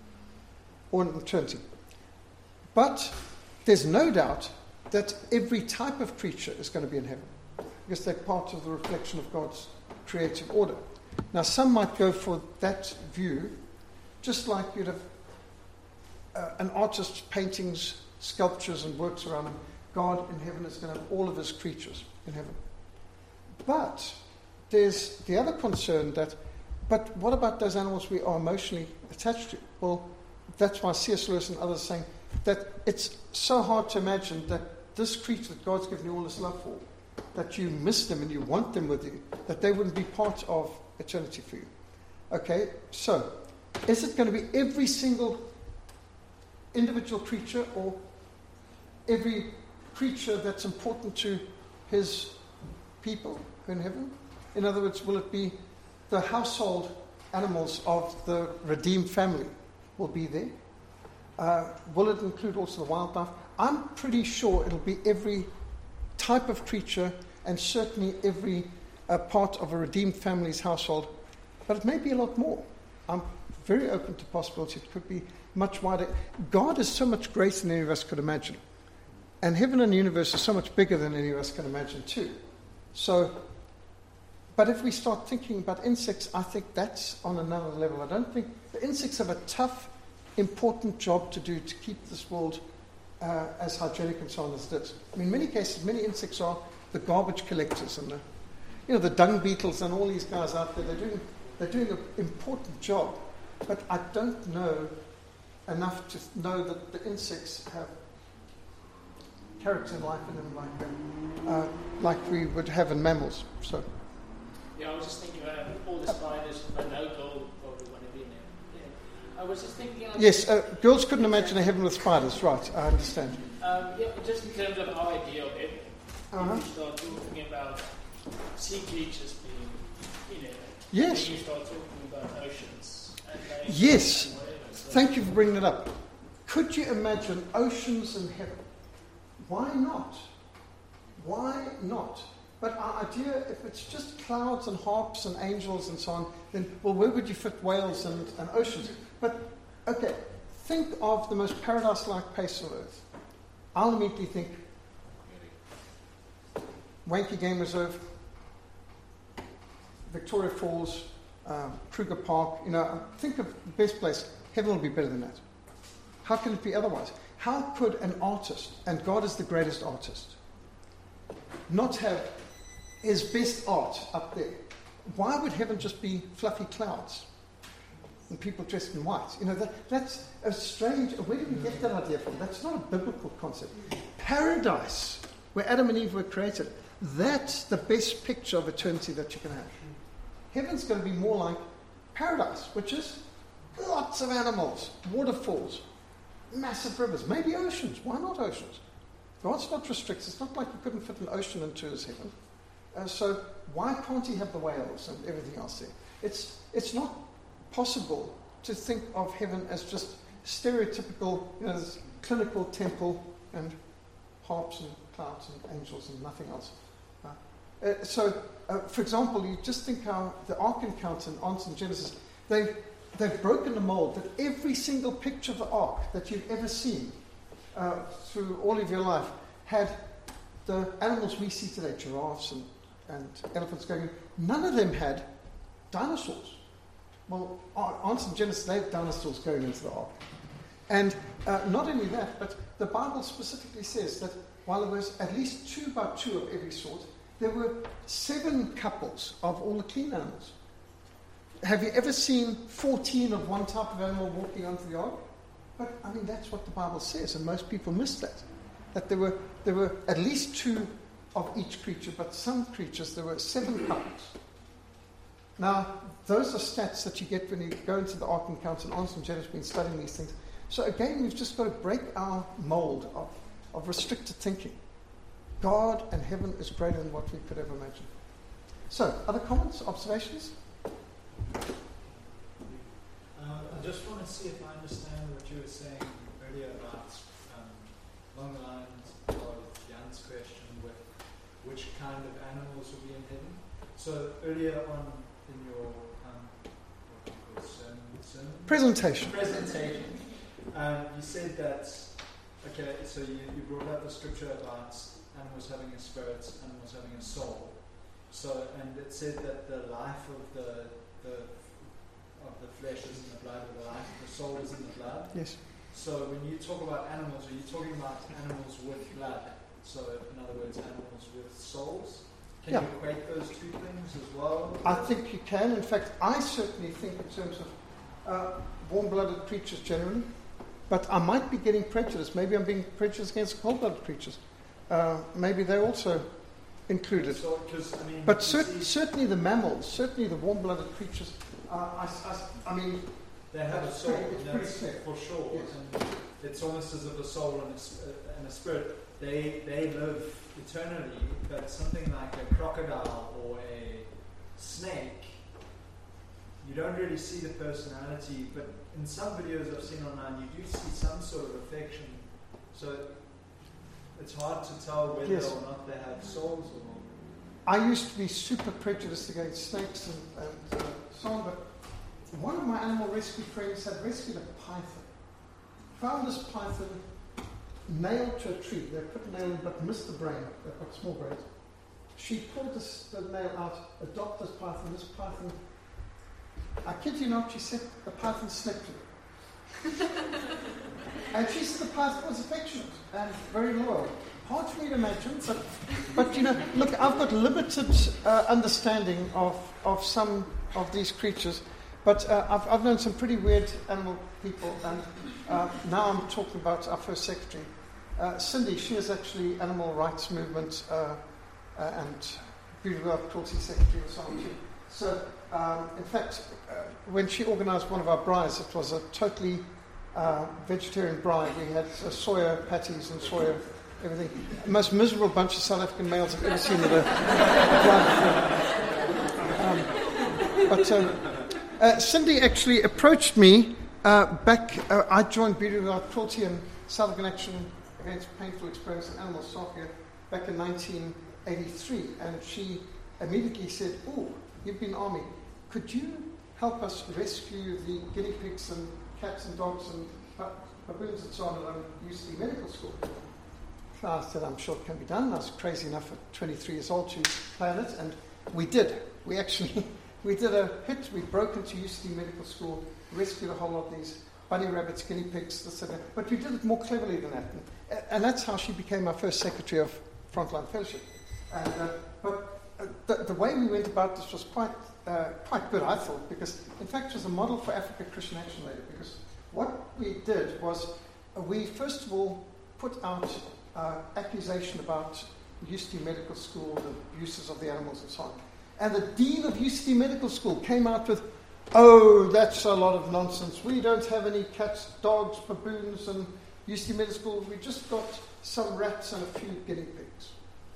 or in eternity. But there's no doubt that every type of creature is going to be in heaven because they're part of the reflection of God's creative order. Now, some might go for that view, just like you'd have uh, an artist's paintings, sculptures, and works around him. God in heaven is going to have all of his creatures in heaven. But there's the other concern that, but what about those animals we are emotionally attached to? Well, that's why C S Lewis and others are saying that it's so hard to imagine that this creature that God's given you all this love for, that you miss them and you want them with you, that they wouldn't be part of eternity for you. Okay, so is it going to be every single individual creature or every creature that's important to his people in heaven? In other words, will it be the household animals of the redeemed family will be there? Uh, will it include also the wildlife? I'm pretty sure it'll be every type of creature and certainly every uh, part of a redeemed family's household, but it may be a lot more. I'm very open to possibility. It could be much wider. God is so much greater than any of us could imagine. And heaven and the universe is so much bigger than any of us can imagine too. So, but if we start thinking about insects, I think that's on another level. I don't think the insects have a tough, important job to do to keep this world uh, as hygienic and so on as it is. I mean, in many cases, many insects are the garbage collectors and the, you know, the dung beetles and all these guys out there. They're doing, they're doing an important job. But I don't know enough to know that the insects have character and life in them like that, uh, like we would have in mammals. So,
yeah, I was just thinking about all the spiders, but no gold probably want to be in there. Yeah. I was just thinking. Like,
yes, uh, girls couldn't imagine a heaven with spiders, right? I understand.
Um, yeah, just in terms of our idea of it,
Uh-huh.
if you start talking about sea creatures being, you know,
Yes.
then you start talking about oceans. And lakes
Yes.
and whatever. So
Thank you for bringing it up. Could you imagine oceans in heaven? Why not? Why not? But our idea, if it's just clouds and harps and angels and so on, then, well, where would you fit whales and, and oceans? But, okay, think of the most paradise-like place on earth. I'll immediately think Wanky Game Reserve, Victoria Falls, um, Kruger Park. You know, think of the best place. Heaven will be better than that. How can it be otherwise? How could an artist, and God is the greatest artist, not have his best art up there? Why would heaven just be fluffy clouds and people dressed in white? You know, that, that's a strange... Where did we get that idea from? That's not a biblical concept. Paradise, where Adam and Eve were created, that's the best picture of eternity that you can have. Heaven's going to be more like paradise, which is lots of animals, waterfalls, massive rivers, maybe oceans. Why not oceans? God's not restricted. It's not like you couldn't fit an ocean into his heaven. Uh, so why can't he have the whales and everything else there? It's it's not possible to think of heaven as just stereotypical, you know, this clinical temple and harps and clouds and angels and nothing else. Uh, uh, so, uh, for example, you just think how the Ark encounter in Answer in Genesis, they, they've broken the mold that every single picture of the Ark that you've ever seen uh, through all of your life had the animals we see today, giraffes and, and elephants going in. None of them had dinosaurs. Well, Answer in Genesis, they have dinosaurs going into the Ark. And uh, not only that, but the Bible specifically says that while there was at least two by two of every sort, there were seven couples of all the clean animals. Have you ever seen fourteen of one type of animal walking onto the ark? But, I mean, that's what the Bible says, and most people miss that. That there were there were at least two of each creature, but some creatures, there were seven couples. Now, those are stats that you get when you go into the Ark Encounter, and Answer in Genesis has been studying these things. So again, we've just got to break our mold of, of restricted thinking. God and heaven is greater than what we could ever imagine. So, other comments, observations?
Uh, I just want to see if I understand what you were saying earlier about um, along the lines of Jan's question with which kind of animals will be in heaven. So earlier on in your um, what do you call it, sermon, sermon?
Presentation.
Presentation. Um, you said that, okay, so you, you brought up the scripture about animals having a spirit, animals having a soul. So, and it said that the life of the, the of the flesh is in the blood, or the life of the soul is in the blood.
Yes.
So when you talk about animals, are you talking about animals with blood? So in other words, animals with souls? Can
Yeah.
you equate those two things as well?
I think you can. In fact, I certainly think in terms of uh, warm-blooded creatures generally, but I might be getting prejudiced. Maybe I'm being prejudiced against cold-blooded creatures. Uh, maybe they're also included.
So, 'cause, I mean,
But
you
cer-
see-
certainly the mammals, certainly the warm-blooded creatures, uh, I, I, I mean,
They have a
That's
soul,
pretty- it's
that's
pretty clear.
for sure.
Yes.
And it's almost as if a soul and a, s- uh, and a spirit, they they live eternally, but something like a crocodile or a snake, you don't really see the personality, but in some videos I've seen online, you do see some sort of affection. So it's hard to tell whether
Yes.
or not they have souls or not.
I used to be super prejudiced against snakes and, and uh, so on, but one of my animal rescue friends had rescued a python. Found this python nailed to a tree. They put a nail in but missed the brain. They've got small brains. She pulled this, the nail out, adopted this python. This python, I kid you not, she said the python slept with her. And she said the python was affectionate and very loyal. Hard for me to imagine, but, but you know, look, I've got limited uh, understanding of, of some of these creatures, but uh, I've, I've known some pretty weird animal people, and uh, now I'm talking about our first secretary. Uh, Cindy, she is actually animal rights movement uh, uh, and Beauty World Cruelty Secretary and so on too. So, um, in fact, uh, when she organised one of our brides, it was a totally uh, vegetarian bride. We had uh, soya patties and soya everything. The most miserable bunch of South African males I've ever seen at a, a bride. Um, but um, uh, Cindy actually approached me uh, back. Uh, I joined Beauty Without Cruelty and South African Action Against Painful Experience in Animals, S A F A, back in nineteen eighty-three, and she immediately said, "Oh, you've been army. Could you help us rescue the guinea pigs and cats and dogs and baboons and so on at U C D Medical School?" I said, "I'm sure it can be done." I was crazy enough at twenty-three years old to plan it, and we did. We actually we did a hit. We broke into U C D Medical School, rescued a whole lot of these bunny rabbits, guinea pigs, this and that. But we did it more cleverly than that. And, and that's how she became our first secretary of Frontline Fellowship. And, uh, but uh, the, the way we went about this was quite uh, quite good, I thought, because in fact it was a model for Africa Christian Action later. Because what we did was uh, we first of all put out uh, accusation about U C T Medical School, the abuses of the animals and so on. And the dean of U C T Medical School came out with, oh, that's a lot of nonsense. We don't have any cats, dogs, baboons, and U C T Medical School. We just got some rats and a few guinea pigs.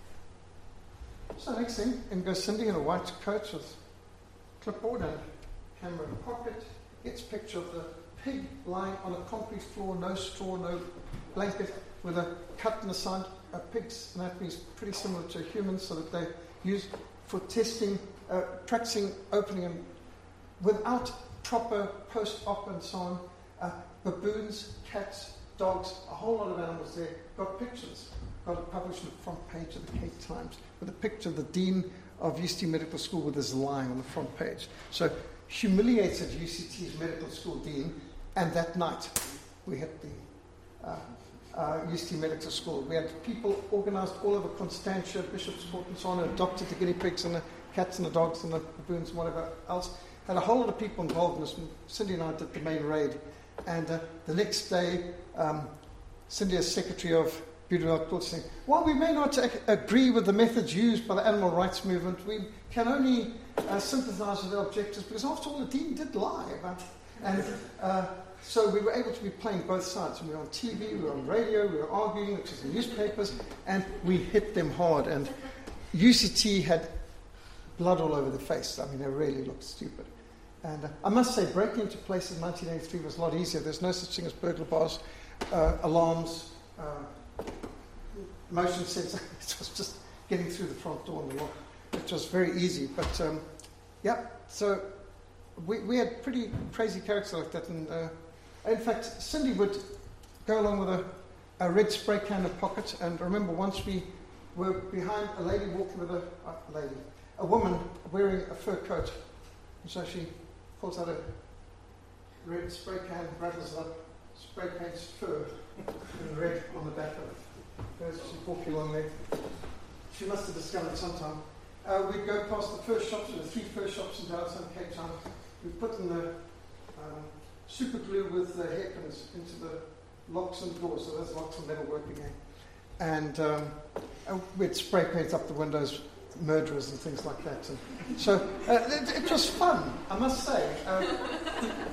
So next thing, in goes Cindy in a white coat with clipboard and camera in a pocket. Gets a picture of the pig lying on a concrete floor, no straw, no blanket, with a cut in the side. A pig's anatomy is pretty similar to a human, so that they use for testing, uh, practicing opening them without proper post-op and so on. Uh, baboons, cats, dogs, a whole lot of animals there. Got pictures. Got it published on the front page of the Cape Times with a picture of the dean of U C T Medical School with his lying on the front page. So humiliated U C T's medical school dean, and that night we had the uh, uh, U C T Medical School. We had people organised all over Constantia, Bishop's Court and so on, who adopted the guinea pigs and the cats and the dogs and the baboons and whatever else. Had a whole lot of people involved in this. Cindy and I did the main raid. And uh, the next day, um, Cindy, as secretary of Beauty Court, saying, while we may not ag- agree with the methods used by the animal rights movement, we can only uh, sympathise with their objectives, because after all, the dean did lie about it. And uh, so we were able to be playing both sides. And we were on T V, we were on radio, we were arguing, which is in newspapers, and we hit them hard. And U C T had blood all over the face. I mean, they really looked stupid. And uh, I must say, breaking into places in nineteen eighty-three was a lot easier. There's no such thing as burglar bars, uh, alarms, uh, motion sensor. It was just getting through the front door and the lock, which was very easy. But, um, yeah, so we, we had pretty crazy characters like that. And uh, in fact, Cindy would go along with a, a red spray can in her pocket. And I remember once we were behind a lady walking with a, uh, lady, a woman wearing a fur coat. And so she pulls out a red spray can, rattles it up, spray paints fur in red on the back of it. There's she walking along there. She must have discovered sometime. Uh, we'd go past the fur shops, there were three fur shops in downtown Cape Town. We'd put in the um, super glue with the hairpins into the locks and doors, so those locks and metal work again. And, um, and we'd spray paint up the windows, murderers and things like that. And so uh, it, it was fun, I must say. Uh,